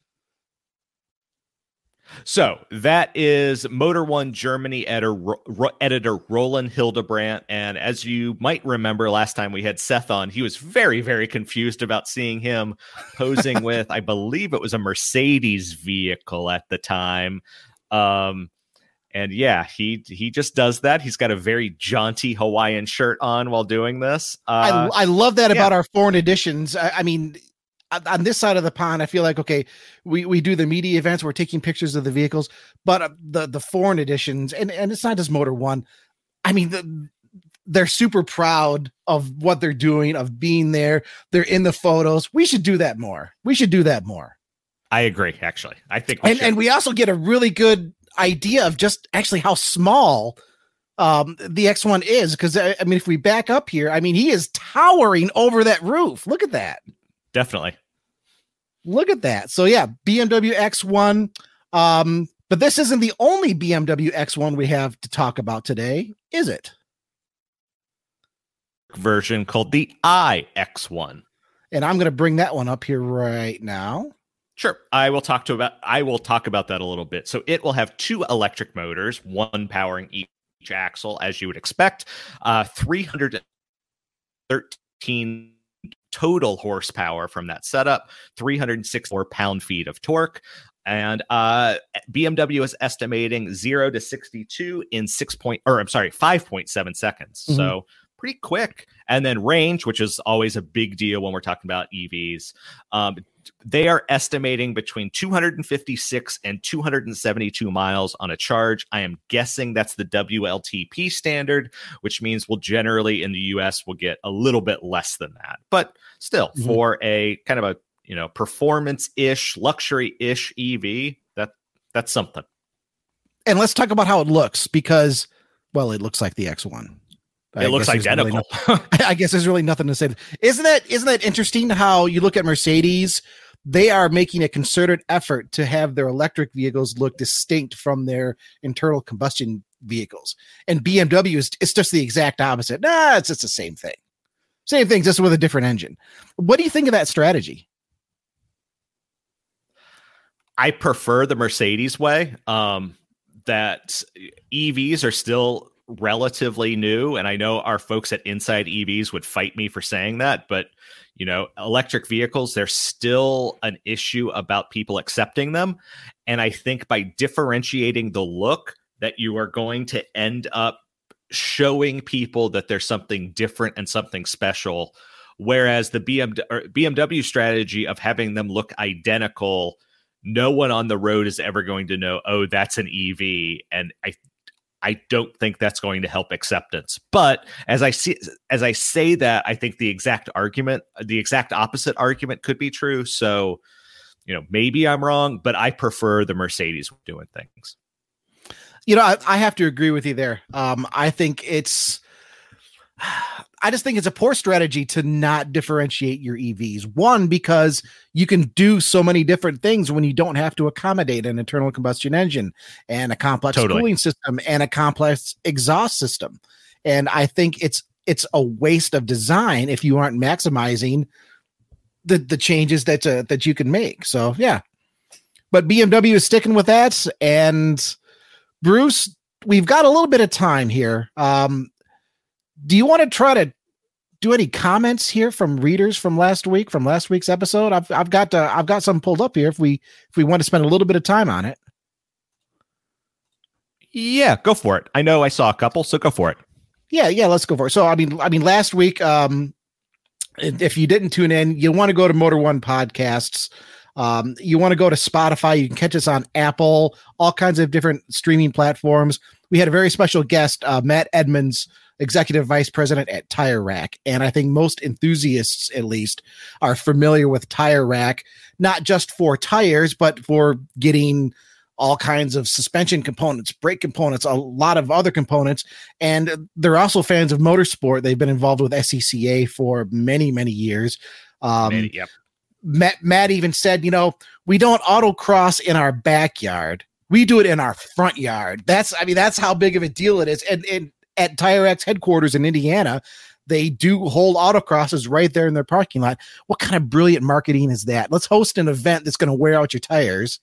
So that is Motor One Germany editor, ro- editor Roland Hildebrandt. And as you might remember, last time we had Seth on, he was very, very confused about seeing him posing with, I believe it was a Mercedes vehicle at the time. Um, and yeah, he he just does that. He's got a very jaunty Hawaiian shirt on while doing this. Uh, I, I love that yeah. about our foreign editions. I, I mean, on this side of the pond, I feel like, okay, we, we do the media events, we're taking pictures of the vehicles, but uh, the, the foreign editions, and, and it's not just Motor One. I mean, the, they're super proud of what they're doing, of being there. They're in the photos. We should do that more. We should do that more. I agree, actually. I think we and, and we also get a really good idea of just actually how small um, the X one is. Because, I, I mean, if we back up here, I mean, he is towering over that roof. Look at that. Definitely. Look at that. So yeah, B M W X one. Um, but this isn't the only B M W X one we have to talk about today, is it? Version called the i X one. And I'm going to bring that one up here right now. Sure. I will talk to about I will talk about that a little bit. So it will have two electric motors, one powering each axle, as you would expect, uh, three hundred thirteen total horsepower from that setup, three hundred sixty-four pound-feet of torque. And uh, B M W is estimating zero to sixty-two in six point, or I'm sorry, five point seven seconds. Mm-hmm. So pretty quick. And then range, which is always a big deal when we're talking about E Vs. Um, they are estimating between two hundred fifty-six and two hundred seventy-two miles on a charge. I am guessing that's the W L T P standard, which means we'll generally in the U S we'll get a little bit less than that. But still, mm-hmm. for a kind of a you know performance-ish, luxury-ish E V, that that's something. And let's talk about how it looks, because, well, it looks like the X one. It I looks identical. Really no, I guess there's really nothing to say. Isn't that isn't that interesting how you look at Mercedes? They are making a concerted effort to have their electric vehicles look distinct from their internal combustion vehicles. And B M W is it's just the exact opposite. Nah, it's just the same thing. Same thing, just with a different engine. What do you think of that strategy? I prefer the Mercedes way. Um, that E Vs are still relatively new, and I know our folks at Inside E Vs would fight me for saying that, but you know, electric vehicles, there's still an issue about people accepting them. And I think by differentiating the look, that you are going to end up showing people that there's something different and something special. Whereas the B M W, or B M W strategy of having them look identical, no one on the road is ever going to know, oh, that's an E V. And I I don't think that's going to help acceptance. But as I see, as I say that, I think the exact argument, the exact opposite argument could be true. So, you know, maybe I'm wrong, but I prefer the Mercedes doing things. You know, I, I have to agree with you there. Um, I think it's, I just think it's a poor strategy to not differentiate your E Vs. One, because you can do so many different things when you don't have to accommodate an internal combustion engine and a complex totally. cooling system and a complex exhaust system. And I think it's it's a waste of design if you aren't maximizing the the changes that uh, that you can make. So yeah, but B M W is sticking with that. And Bruce, we've got a little bit of time here. Um, Do you want to try to do any comments here from readers from last week, from last week's episode? I've I've got uh, I've got some pulled up here if we if we want to spend a little bit of time on it. Yeah, go for it. I know I saw a couple, so go for it. Yeah, yeah, let's go for it. So I mean, I mean, last week, um, if you didn't tune in, you want to go to Motor One Podcasts. Um, you want to go to Spotify. You can catch us on Apple, all kinds of different streaming platforms. We had a very special guest, uh, Matt Edmonds, Executive Vice President at Tire Rack. And I think most enthusiasts, at least, are familiar with Tire Rack, not just for tires, but for getting all kinds of suspension components, brake components, a lot of other components. And they're also fans of motorsport. They've been involved with S C C A for many, many years. Um, many, yep. Matt, Matt even said, you know, we don't autocross in our backyard. We do it in our front yard. That's, I mean, that's how big of a deal it is. And, and at Tire Rack's headquarters in Indiana, they do hold autocrosses right there in their parking lot. What kind of brilliant marketing is that? Let's host an event that's going to wear out your tires.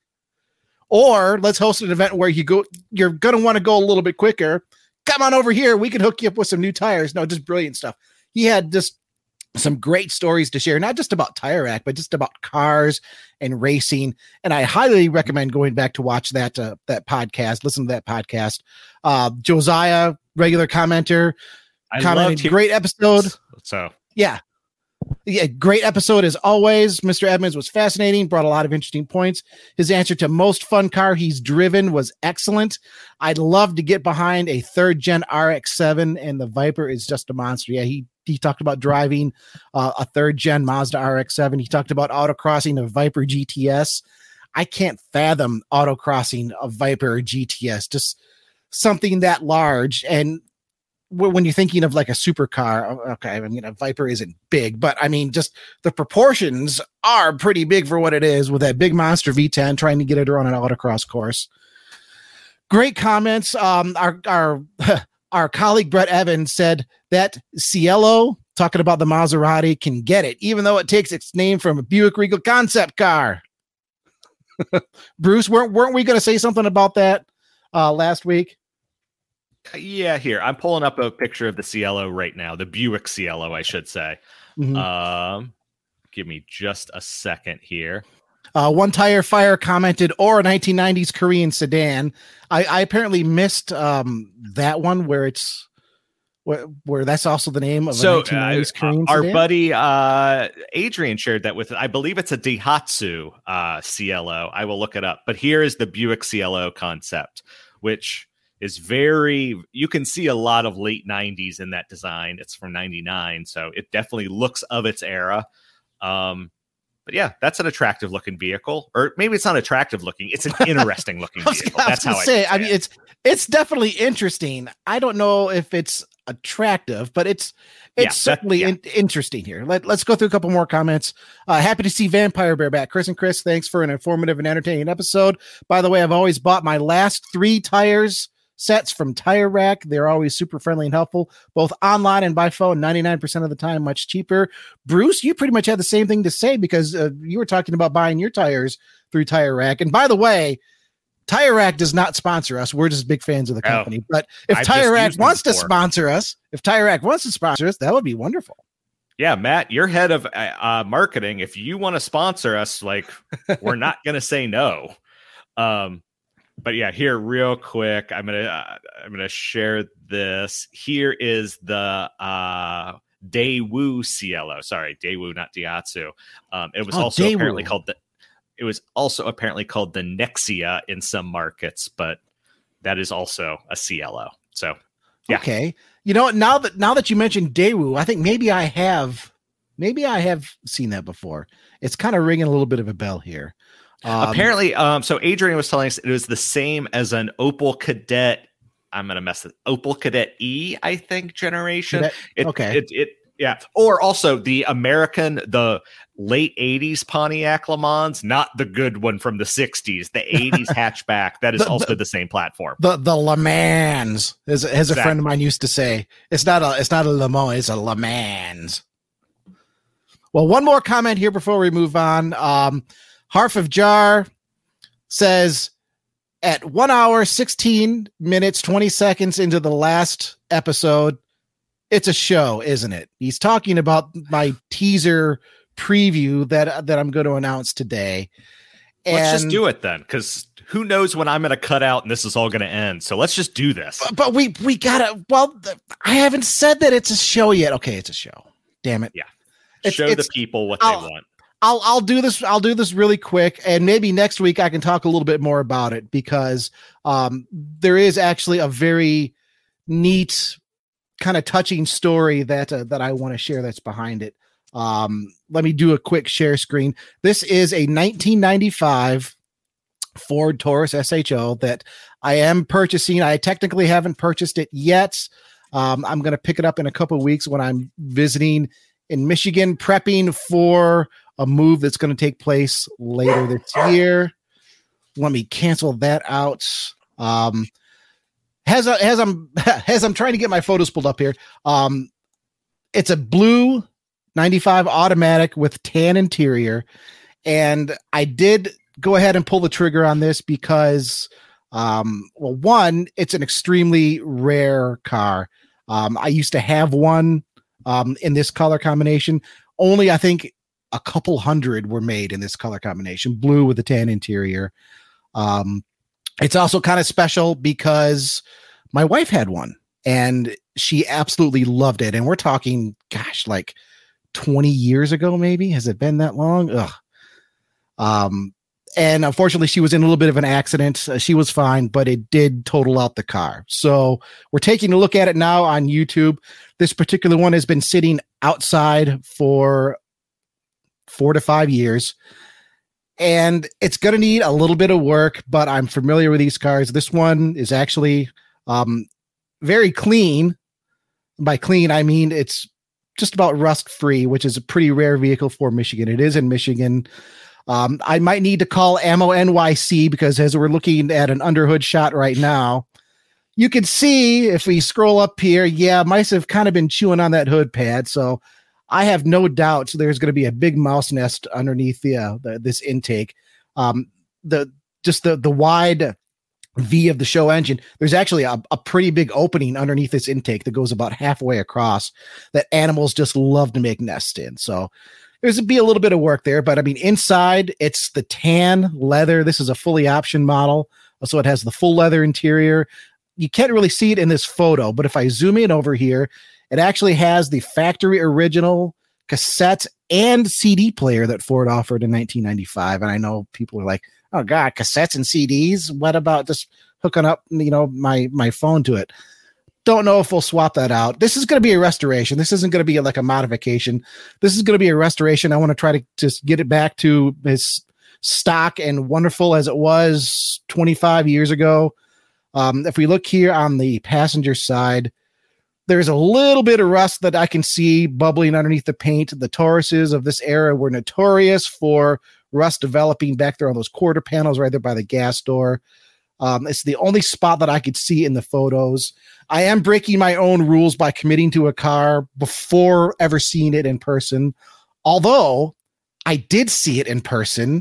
Or let's host an event where you go, you're going to want to go a little bit quicker. Come on over here. We can hook you up with some new tires. No, just brilliant stuff. He had just some great stories to share, not just about Tire Rack, but just about cars and racing. And I highly recommend going back to watch that, uh, that podcast, listen to that podcast. Uh, Josiah, regular commenter, I commented, great episode. So yeah. Yeah, great episode as always. Mister Edmonds was fascinating, brought a lot of interesting points. His answer to most fun car he's driven was excellent. I'd love to get behind a third gen R X seven, and the Viper is just a monster. Yeah, he he talked about driving uh, a third gen Mazda R X seven. He talked about autocrossing a Viper G T S. I can't fathom autocrossing a Viper G T S, just something that large. And when you're thinking of like a supercar, okay, I mean, a Viper isn't big, but I mean, just the proportions are pretty big for what it is, with that big monster V ten trying to get it around an autocross course. Great comments. Um, our, our, our colleague Brett Evans said that Cielo, talking about the Maserati, can get it, even though it takes its name from a Buick Regal concept car. Bruce, weren't weren't we going to say something about that uh, last week? Yeah, here I'm pulling up a picture of the Cielo right now, the Buick Cielo, I should say. Mm-hmm. Um, give me just a second here. Uh, One Tire Fire commented, or a nineteen nineties Korean sedan. I, I apparently missed um, that one where it's where, where that's also the name of so, a nineteen nineties uh, Korean our sedan. buddy uh, Adrian shared that with, I believe it's a Daihatsu uh, Cielo. I will look it up. But here is the Buick Cielo concept, which is very, you can see a lot of late nineties in that design. It's from ninety-nine, so it definitely looks of its era. Um, But yeah, that's an attractive looking vehicle, or maybe it's not attractive looking. It's an interesting looking vehicle. I was, that's I was how I say. I I mean, it's it's definitely interesting. I don't know if it's attractive, but it's it's yeah, certainly that, yeah. in, interesting here. Let, let's go through a couple more comments. Uh, happy to see Vampire Bear back. Chris and Chris, thanks for an informative and entertaining episode. By the way, I've always bought my last three tires sets from Tire Rack. They're always super friendly and helpful, both online and by phone, ninety-nine percent of the time, much cheaper. Bruce, you pretty much had the same thing to say because uh, you were talking about buying your tires through Tire Rack. And by the way, Tire Rack does not sponsor us. We're just big fans of the company. Oh, but if I've Tire Rack wants to sponsor us, if Tire Rack wants to sponsor us, that would be wonderful. Yeah, Matt, you're head of uh, marketing. If you want to sponsor us, like, we're not going to say no. Um, But yeah, here real quick, I'm gonna uh, I'm gonna share this. Here is the uh, Daewoo Cielo. Sorry, Daewoo, not Daihatsu. Um, it was oh, also Daewoo. apparently called the. It was also apparently called the Nexia in some markets, but that is also a Cielo. So yeah. Okay, you know, now that now that you mentioned Daewoo, I think maybe I have maybe I have seen that before. It's kind of ringing a little bit of a bell here. Um, Apparently, um, so Adrian was telling us it was the same as an Opel Kadett. I'm gonna mess it. Opel Kadett E, I think, generation. Cadet, it, okay. It, it, yeah. Or also the American, the late eighties Pontiac Le Mans, not the good one from the sixties. The eighties hatchback that is the, also the, the same platform. The the Le Mans, as, as exactly. a friend of mine used to say. It's not a it's not a Le Mans. It's a Le Mans. Well, one more comment here before we move on. Um, Harf of Jar says at one hour, sixteen minutes, twenty seconds into the last episode, it's a show, isn't it? He's talking about my teaser preview that, that I'm going to announce today. And let's just do it then, because who knows when I'm going to cut out and this is all going to end. So let's just do this. But, but we, we got to, well, I haven't said that it's a show yet. Okay, it's a show. Damn it. Yeah. It's, Show it's, the people what I'll, they want. I'll I'll do this. I'll do this really quick, and maybe next week I can talk a little bit more about it because um, there is actually a very neat, kind of touching story that uh, that I want to share that's behind it. Um, let me do a quick share screen. This is a nineteen ninety-five Ford Taurus S H O that I am purchasing. I technically haven't purchased it yet. Um, I'm going to pick it up in a couple of weeks when I'm visiting in Michigan, prepping for a move that's going to take place later this year. Let me cancel that out. Um, as, I, as I'm as I'm trying to get my photos pulled up here, um, it's a blue ninety-five automatic with tan interior, and I did go ahead and pull the trigger on this because, um, well, one, it's an extremely rare car. Um, I used to have one um, in this color combination. Only, I think, a couple hundred were made in this color combination, blue with the tan interior. Um, it's also kind of special because my wife had one and she absolutely loved it. And we're talking, gosh, like twenty years ago, maybe. Has it been that long? Ugh. Um, and unfortunately, she was in a little bit of an accident. Uh, she was fine, but it did total out the car. So we're taking a look at it now on YouTube. This particular one has been sitting outside for four to five years, and it's going to need a little bit of work, but I'm familiar with these cars. This one is actually um, very clean. By clean, I mean it's just about rust free, which is a pretty rare vehicle for Michigan. It is in Michigan. Um, I might need to call Ammo N Y C because as we're looking at an underhood shot right now, you can see if we scroll up here, yeah, mice have kind of been chewing on that hood pad. So I have no doubt there's going to be a big mouse nest underneath the, uh, the this intake. Um, the just the the wide V of the show engine, there's actually a, a pretty big opening underneath this intake that goes about halfway across that animals just love to make nests in. So there's be a little bit of work there, but I mean, inside it's the tan leather. This is a fully optioned model. So it has the full leather interior. You can't really see it in this photo, but if I zoom in over here, it actually has the factory original cassette and C D player that Ford offered in nineteen ninety-five. And I know people are like, oh God, cassettes and C Ds. What about just hooking up, you know, my, my phone to it? Don't know if we'll swap that out. This is going to be a restoration. This isn't going to be like a modification. This is going to be a restoration. I want to try to just get it back to as stock and wonderful as it was twenty-five years ago. Um, if we look here on the passenger side, there's a little bit of rust that I can see bubbling underneath the paint. The Tauruses of this era were notorious for rust developing back there on those quarter panels right there by the gas door. Um, it's the only spot that I could see in the photos. I am breaking my own rules by committing to a car before ever seeing it in person. Although I did see it in person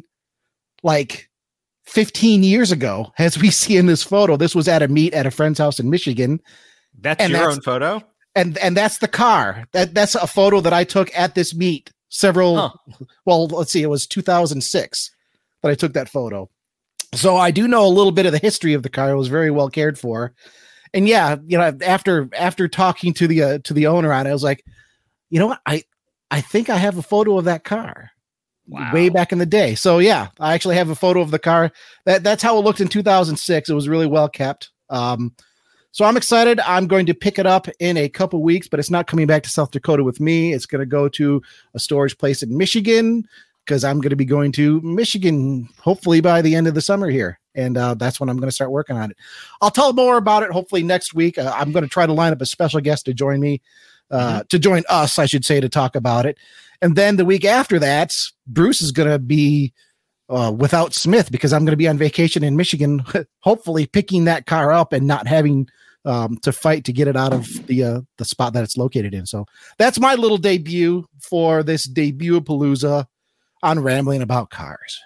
like fifteen years ago, as we see in this photo. This was at a meet at a friend's house in Michigan. That's and your that's, own photo? And and that's the car. That That's a photo that I took at this meet several, huh. well, let's see, it was two thousand six that I took that photo. So I do know a little bit of the history of the car. It was very well cared for. And yeah, you know, after after talking to the uh, to the owner on it, I was like, you know what? I, I think I have a photo of that car. Wow. Way back in the day. So yeah, I actually have a photo of the car. That That's how it looked in two thousand six. It was really well kept. Um, So I'm excited. I'm going to pick it up in a couple weeks, but it's not coming back to South Dakota with me. It's going to go to a storage place in Michigan because I'm going to be going to Michigan hopefully by the end of the summer here. And uh, that's when I'm going to start working on it. I'll tell more about it hopefully next week. Uh, I'm going to try to line up a special guest to join me, uh, mm-hmm. to join us, I should say, to talk about it. And then the week after that, Bruce is going to be uh, without Smith because I'm going to be on vacation in Michigan, hopefully picking that car up and not having Um, to fight to get it out of the uh, the spot that it's located in. So that's my little debut for this debut Palooza on Rambling About Cars.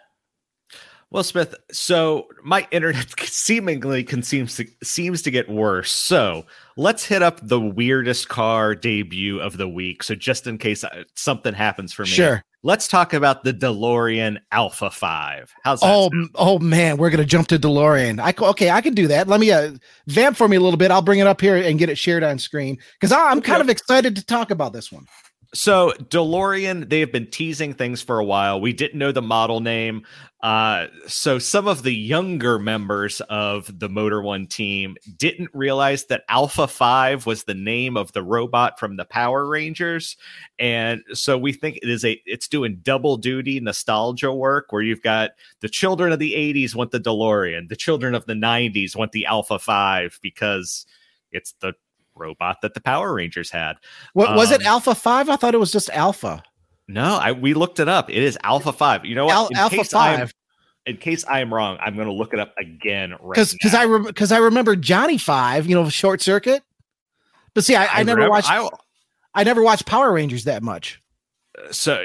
Well, Smith, so my internet seemingly can seems to, seems to get worse. So let's hit up the weirdest car debut of the week. So just in case something happens for me. Sure. Let's talk about the DeLorean Alpha five. How's that Oh, sound? oh man, we're going to jump to DeLorean. I Okay, I can do that. Let me uh, vamp for me a little bit. I'll bring it up here and get it shared on screen because I'm kind of excited to talk about this one. So DeLorean, they have been teasing things for a while. We didn't know the model name. Uh, so some of the younger members of the Motor One team didn't realize that Alpha five was the name of the robot from the Power Rangers. And so we think it is a, it's doing double duty nostalgia work where you've got the children of the eighties want the DeLorean. The children of the nineties want the Alpha five because it's the robot that the Power Rangers had. What was um, it? Alpha five? I thought it was just Alpha. No, I we looked it up. It is Alpha five. You know what? Al- in Alpha case five. I'm, in case I am wrong, I'm going to look it up again right Cause, now. Because I because re- I remember Johnny Five, you know, Short Circuit. But see, I, I, I never remember, watched. I, I never watched Power Rangers that much. So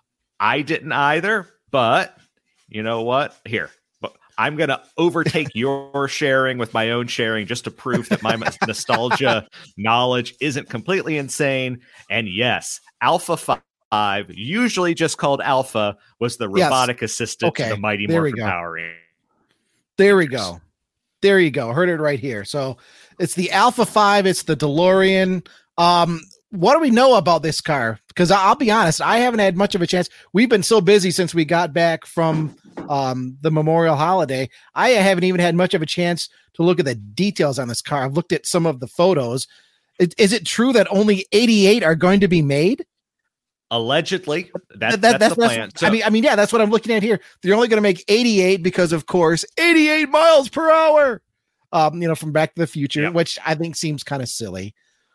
I didn't either. But you know what? Here, I'm going to overtake your sharing with my own sharing just to prove that my nostalgia knowledge isn't completely insane. And yes, Alpha five, usually just called Alpha, was the robotic yes. assistant okay. to the Mighty there Morphin Power Rangers. There we go. There you go. Heard it right here. So it's the Alpha five. It's the DeLorean. Um, what do we know about this car? Because I'll be honest, I haven't had much of a chance. We've been so busy since we got back from um, the Memorial Holiday. I haven't even had much of a chance to look at the details on this car. I've looked at some of the photos. Is, is it true that only eighty-eight are going to be made? Allegedly, that, that, that's, that's the plan. That's, so, I mean, I mean, yeah, that's what I'm looking at here. They're only going to make eighty-eight because, of course, eighty-eight miles per hour. Um, you know, from Back to the Future, yeah. which I think seems kind of silly.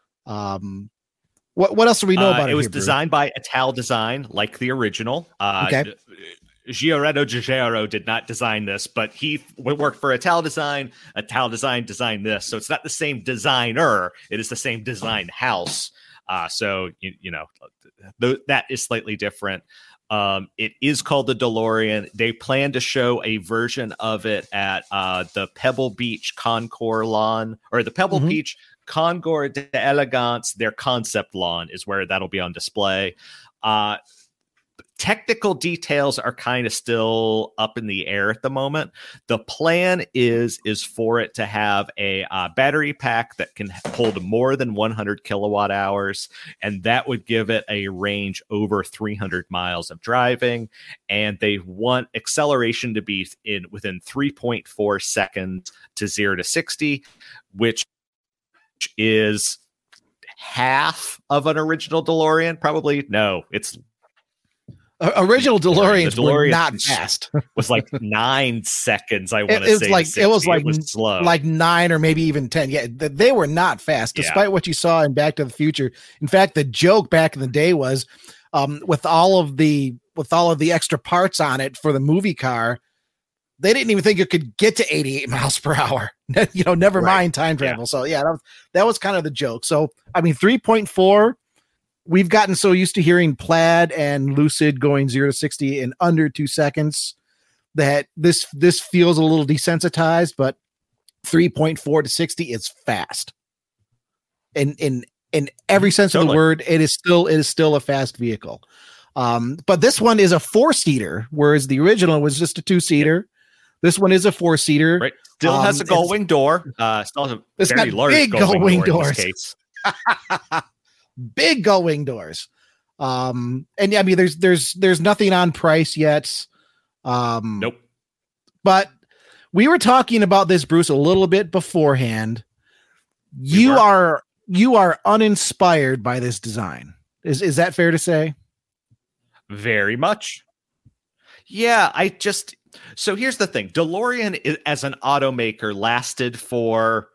Um, what what else do we know uh, about it? It was here, designed Brew? by Ital Design, like the original. Uh, okay. Giorgetto Giugiaro did not design this, but he worked for Ital Design. Ital Design designed this, so it's not the same designer; it is the same design house. Uh, so you, you know th- that is slightly different. Um, it is called the DeLorean. They plan to show a version of it at uh, the Pebble Beach Concours lawn, or the Pebble mm-hmm. Beach Concours d'Elegance. Their concept lawn is where that'll be on display. Uh, technical details are kind of still up in the air at the moment. The plan is is for it to have a uh, battery pack that can hold more than one hundred kilowatt hours, and that would give it a range over three hundred miles of driving. And they want acceleration to be in within three point four seconds to zero to sixty, which is half of an original DeLorean. Probably no, it's Uh, original DeLoreans were not fast. Was like nine seconds. I want to it, say like it was like it was slow, like nine or maybe even ten. Yeah, th- they were not fast, despite yeah. what you saw in Back to the Future. In fact, the joke back in the day was, um, with all of the with all of the extra parts on it for the movie car, they didn't even think it could get to eighty-eight miles per hour. you know, never right. mind time travel. Yeah. So yeah, that was, that was kind of the joke. So I mean, three point four. We've gotten so used to hearing Plaid and Lucid going zero to sixty in under two seconds that this this feels a little desensitized, but three point four to sixty is fast. In in in every sense totally. of the word, it is still it is still a fast vehicle. Um, but this one is a four-seater, whereas the original was just a two-seater. This one is a four-seater. Right. Still um, has a gull-wing door. Uh, still has a it's very got large big gull-wing door doors. In this case. Big gull-wing doors. Um, and yeah, I mean, there's, there's, there's nothing on price yet. Um, nope. But we were talking about this, Bruce, a little bit beforehand. You we are, you are uninspired by this design. Is, is that fair to say? Very much. Yeah. I just, so here's the thing. DeLorean is, as an automaker lasted for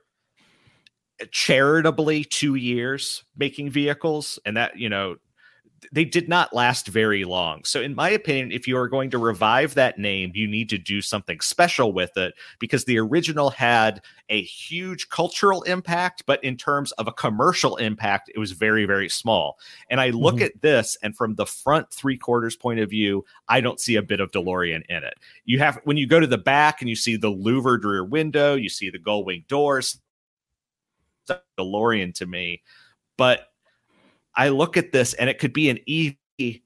charitably two years making vehicles, and that, you know, they did not last very long. So in my opinion, if you are going to revive that name, you need to do something special with it, because the original had a huge cultural impact, but in terms of a commercial impact, it was very, very small. And I look mm-hmm. at this, and from the front three quarters point of view, I don't see a bit of DeLorean in it. You have, when you go to the back and you see the louvered rear window, you see the gull-wing doors, DeLorean to me. But I look at this and it could be an E V.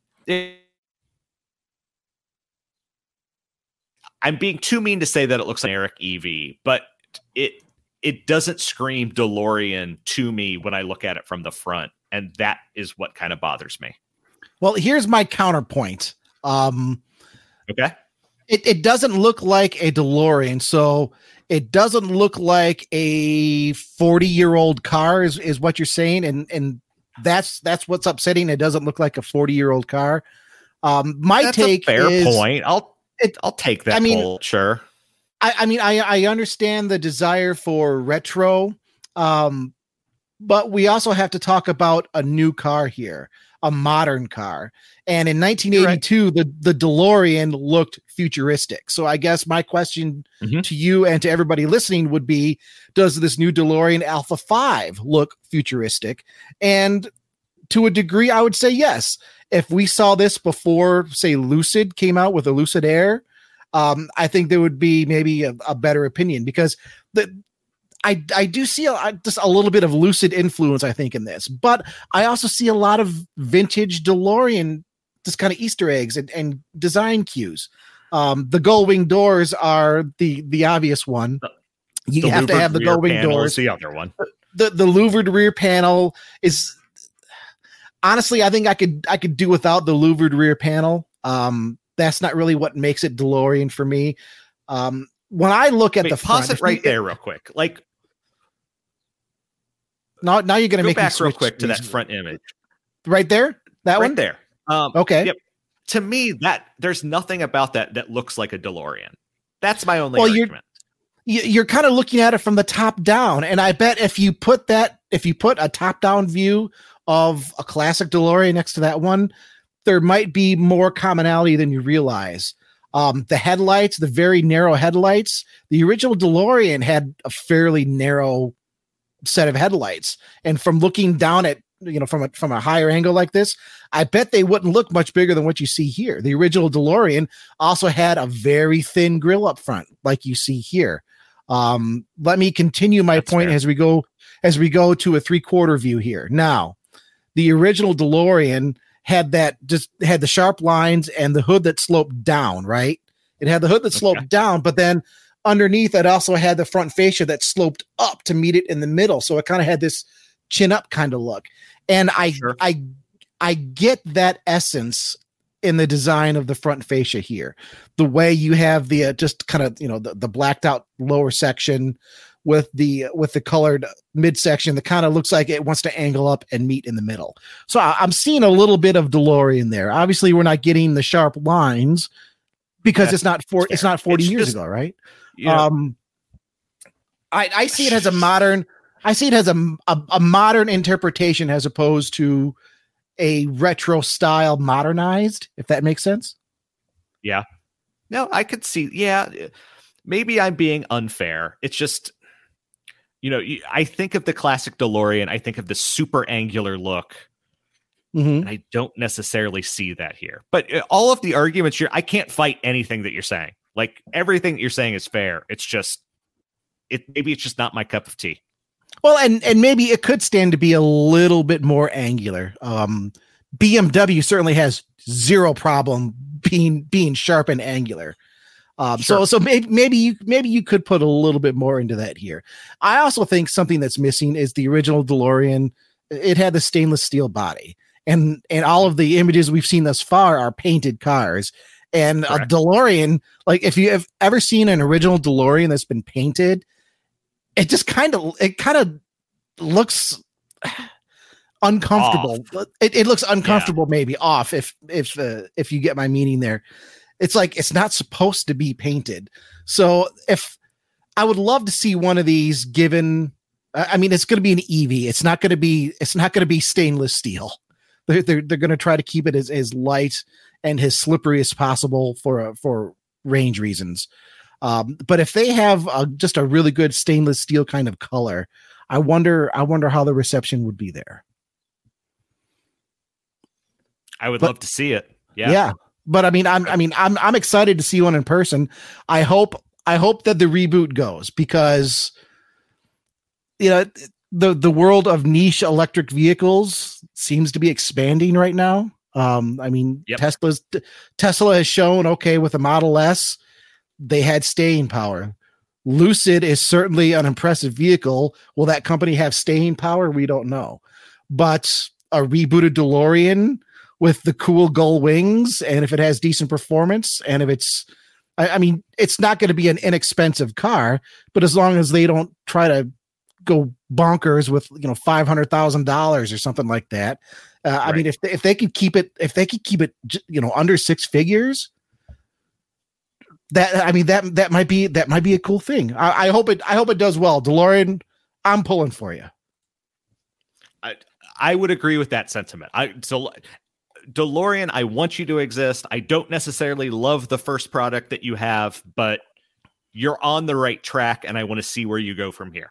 I'm being too mean to say that it looks like an generic E V, but it it doesn't scream DeLorean to me when I look at it from the front, and that is what kind of bothers me. Well, here's my counterpoint. Um, okay. It, it doesn't look like a DeLorean, so it doesn't look like a forty-year-old car is, is what you're saying, and and that's that's what's upsetting. It doesn't look like a forty-year-old car. Um, my that's take a fair is, point. I'll it, I'll take that. I mean, poll, sure. I, I mean, I I understand the desire for retro, um, but we also have to talk about a new car here, a modern car. And in nineteen eighty-two, right. the, the DeLorean looked futuristic. So I guess my question mm-hmm. to you and to everybody listening would be, does this new DeLorean Alpha five look futuristic? And to a degree, I would say yes. If we saw this before, say, Lucid came out with a Lucid Air, um, I think there would be maybe a, a better opinion, because the I, I do see a, just a little bit of Lucid influence, I think, in this, but I also see a lot of vintage DeLorean, just kind of Easter eggs and, and design cues. Um, the gull-wing doors are the the obvious one. You the have to have the gull-wing doors. The other one, the the louvered rear panel is honestly, I think I could I could do without the louvered rear panel. Um, that's not really what makes it DeLorean for me. Um, when I look at Wait, the pause front, it right there, real quick, like. Now, now you're going to Go make back me real switch quick to that front image right there. That right one there. Um, okay. Yep. To me, that there's nothing about that that looks like a DeLorean. That's my only well, argument. You're, you're kind of looking at it from the top down, and I bet if you put that, if you put a top down view of a classic DeLorean next to that one, there might be more commonality than you realize. Um, the headlights, the very narrow headlights. The original DeLorean had a fairly narrow set of headlights, and from looking down at you know, from a from a higher angle like this, I bet they wouldn't look much bigger than what you see here. The original DeLorean also had a very thin grill up front, like you see here. Um, let me continue my That's point fair. as we go as we go to a three quarter view here. Now, the original DeLorean had that just had the sharp lines and the hood that sloped down, right? It had the hood that sloped okay. down, but then underneath it also had the front fascia that sloped up to meet it in the middle. So it kind of had this chin up kind of look. And I, sure. I, I get that essence in the design of the front fascia here, the way you have the, uh, just kind of, you know, the, the blacked out lower section with the, with the colored midsection that kind of looks like it wants to angle up and meet in the middle. So I, I'm seeing a little bit of DeLorean there. Obviously we're not getting the sharp lines because That's, it's not for, it's not forty it's years just, ago. Right. Yeah. Um, I, I see it as a modern, I see it as a, a, a modern interpretation as opposed to a retro style modernized, if that makes sense. Yeah. No, I could see. Yeah. Maybe I'm being unfair. It's just, you know, I think of the classic DeLorean. I think of the super angular look. Mm-hmm. And I don't necessarily see that here, but all of the arguments here, I can't fight anything that you're saying. Like everything that you're saying is fair. It's just, it maybe it's just not my cup of tea. Well, and and maybe it could stand to be a little bit more angular. Um, B M W certainly has zero problem being being sharp and angular. Um, sure. So so maybe maybe you maybe you could put a little bit more into that here. I also think something that's missing is the original DeLorean. It had the stainless steel body, and and all of the images we've seen thus far are painted cars. And Correct. a DeLorean, like if you have ever seen an original DeLorean that's been painted, it just kind of it kind of looks uncomfortable. It, it looks uncomfortable, yeah. maybe off if if uh, if you get my meaning there. It's like it's not supposed to be painted. So if I would love to see one of these given, I mean, it's going to be an E V. It's not going to be it's not going to be stainless steel. They're they're, they're going to try to keep it as, as light and as slippery as possible for uh, for range reasons. Um, but if they have a, just a really good stainless steel kind of color, I wonder I wonder how the reception would be there. I would but, love to see it. Yeah. Yeah. But I mean, I'm I mean, I'm I'm excited to see one in person. I hope I hope that the reboot goes because you know the the world of niche electric vehicles seems to be expanding right now. Um, I mean, yep. Tesla's Tesla has shown, okay, with the Model S, they had staying power. Lucid is certainly an impressive vehicle. Will that company have staying power? We don't know. But a rebooted DeLorean with the cool gull wings, and if it has decent performance, and if it's, I, I mean, it's not going to be an inexpensive car, but as long as they don't try to go bonkers with, you know, five hundred thousand dollars or something like that. Uh, right. I mean, if they, if they could keep it, if they could keep it, you know, under six figures, that, I mean, that, that might be, that might be a cool thing. I, I hope it, I hope it does well. DeLorean, I'm pulling for you. I, I would agree with that sentiment. I, so DeLorean, I want you to exist. I don't necessarily love the first product that you have, but you're on the right track and I want to see where you go from here.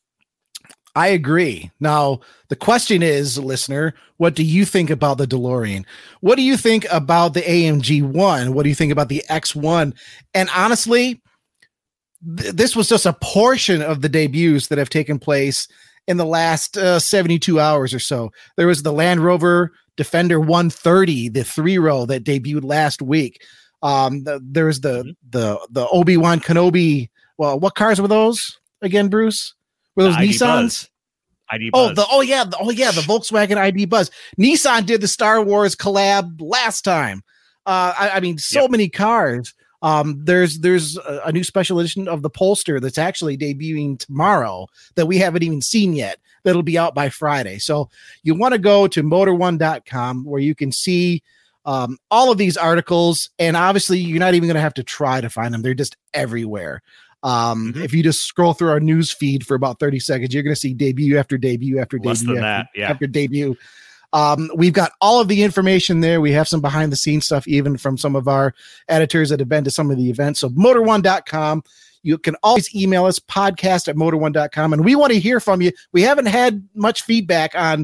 I agree. Now, the question is, listener, what do you think about the DeLorean? What do you think about the A M G one? What do you think about the X one? And honestly, th- this was just a portion of the debuts that have taken place in the last uh, seventy-two hours or so. There was the Land Rover Defender one thirty, the three-row that debuted last week. Um, the, there was the, the, the Obi-Wan Kenobi. Well, what cars were those again, Bruce? Were those the Nissans? I D Buzz. Oh, the oh yeah, the, oh yeah, the Volkswagen I D Buzz. Nissan did the Star Wars collab last time. Uh, I, I mean, so yep. many cars. Um, there's there's a, a new special edition of the Polestar that's actually debuting tomorrow that we haven't even seen yet. That'll be out by Friday. So you want to go to motor one dot com where you can see um, all of these articles, and obviously you're not even going to have to try to find them. They're just everywhere. Um, mm-hmm. If you just scroll through our news feed for about thirty seconds, you're going to see debut after debut after Less debut than after, that, yeah. after debut. Um, we've got all of the information there. We have some behind the scenes stuff, even from some of our editors that have been to some of the events. So motor one dot com. You can always email us, podcast at motor one dot com. And we want to hear from you. We haven't had much feedback on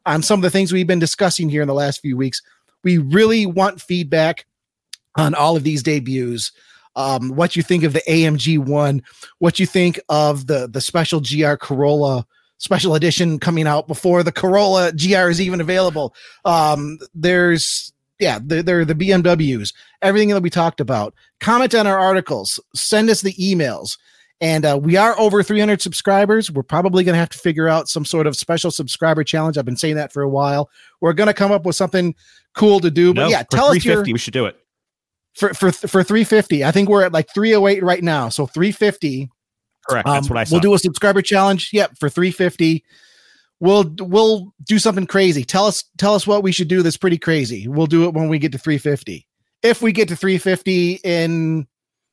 on some of the things we've been discussing here in the last few weeks. We really want feedback on all of these debuts. Um, what you think of the A M G one, what you think of the, the special G R Corolla special edition coming out before the Corolla G R is even available. Um, there's, yeah, there, there are the B M Ws, everything that we talked about. Comment on our articles, send us the emails. And uh, we are over three hundred subscribers. We're probably going to have to figure out some sort of special subscriber challenge. I've been saying that for a while. We're going to come up with something cool to do. But no, yeah, tell us your, we should do it. For, for, for three fifty. I think we're at like three oh eight right now. So three fifty. Correct. That's um, what I saw. We'll do a subscriber challenge. Yep. For three fifty. We'll, we'll do something crazy. Tell us, tell us what we should do. That's pretty crazy. We'll do it when we get to three fifty. If we get to three fifty in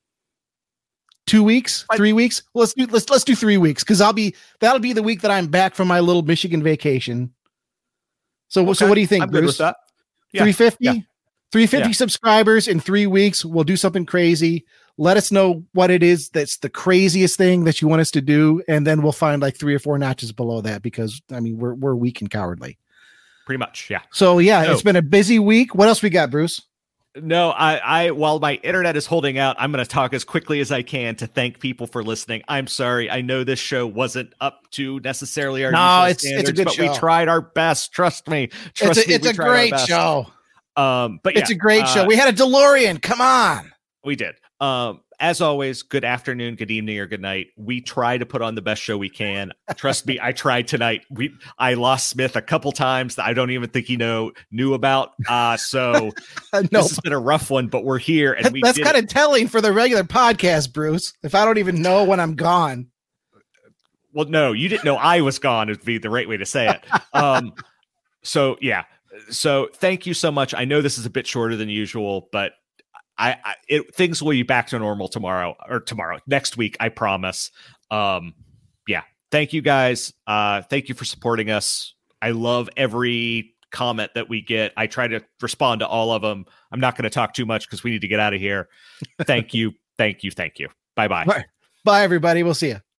two weeks, three weeks, let's do, let's, let's do three weeks. Cause I'll be, that'll be the week that I'm back from my little Michigan vacation. So, okay. So what do you think, I'm Bruce? Good with that. Yeah. three fifty, yeah. three fifty yeah. subscribers in three weeks. We'll do something crazy. Let us know what it is that's the craziest thing that you want us to do, and then we'll find like three or four notches below that because I mean we're we're weak and cowardly. Pretty much, yeah. So yeah, no. It's been a busy week. What else we got, Bruce? No, I, I while my internet is holding out, I'm going to talk as quickly as I can to thank people for listening. I'm sorry, I know this show wasn't up to necessarily our no, it's standards, it's a good but show. We tried our best. Trust me, trust it's a, me, it's a great show. Um, but yeah, it's a great uh, show. We had a DeLorean. Come on, we did. Um. As always, good afternoon, good evening, or good night. We try to put on the best show we can. Trust me, I tried tonight. We I lost Smith a couple times that I don't even think he know knew about. Uh, so no. This has been a rough one, but we're here, and we that's did kind it. of telling for the regular podcast, Bruce. If I don't even know when I'm gone. Well, no, you didn't know I was gone. Would be the right way to say it. Um, so yeah, so thank you so much. I know this is a bit shorter than usual, but. I, I it things will be back to normal tomorrow or tomorrow next week. I promise. Um, yeah. Thank you guys. Uh, thank you for supporting us. I love every comment that we get. I try to respond to all of them. I'm not going to talk too much because we need to get out of here. Thank you. Thank you. Thank you. Bye-bye. Bye, everybody. We'll see you.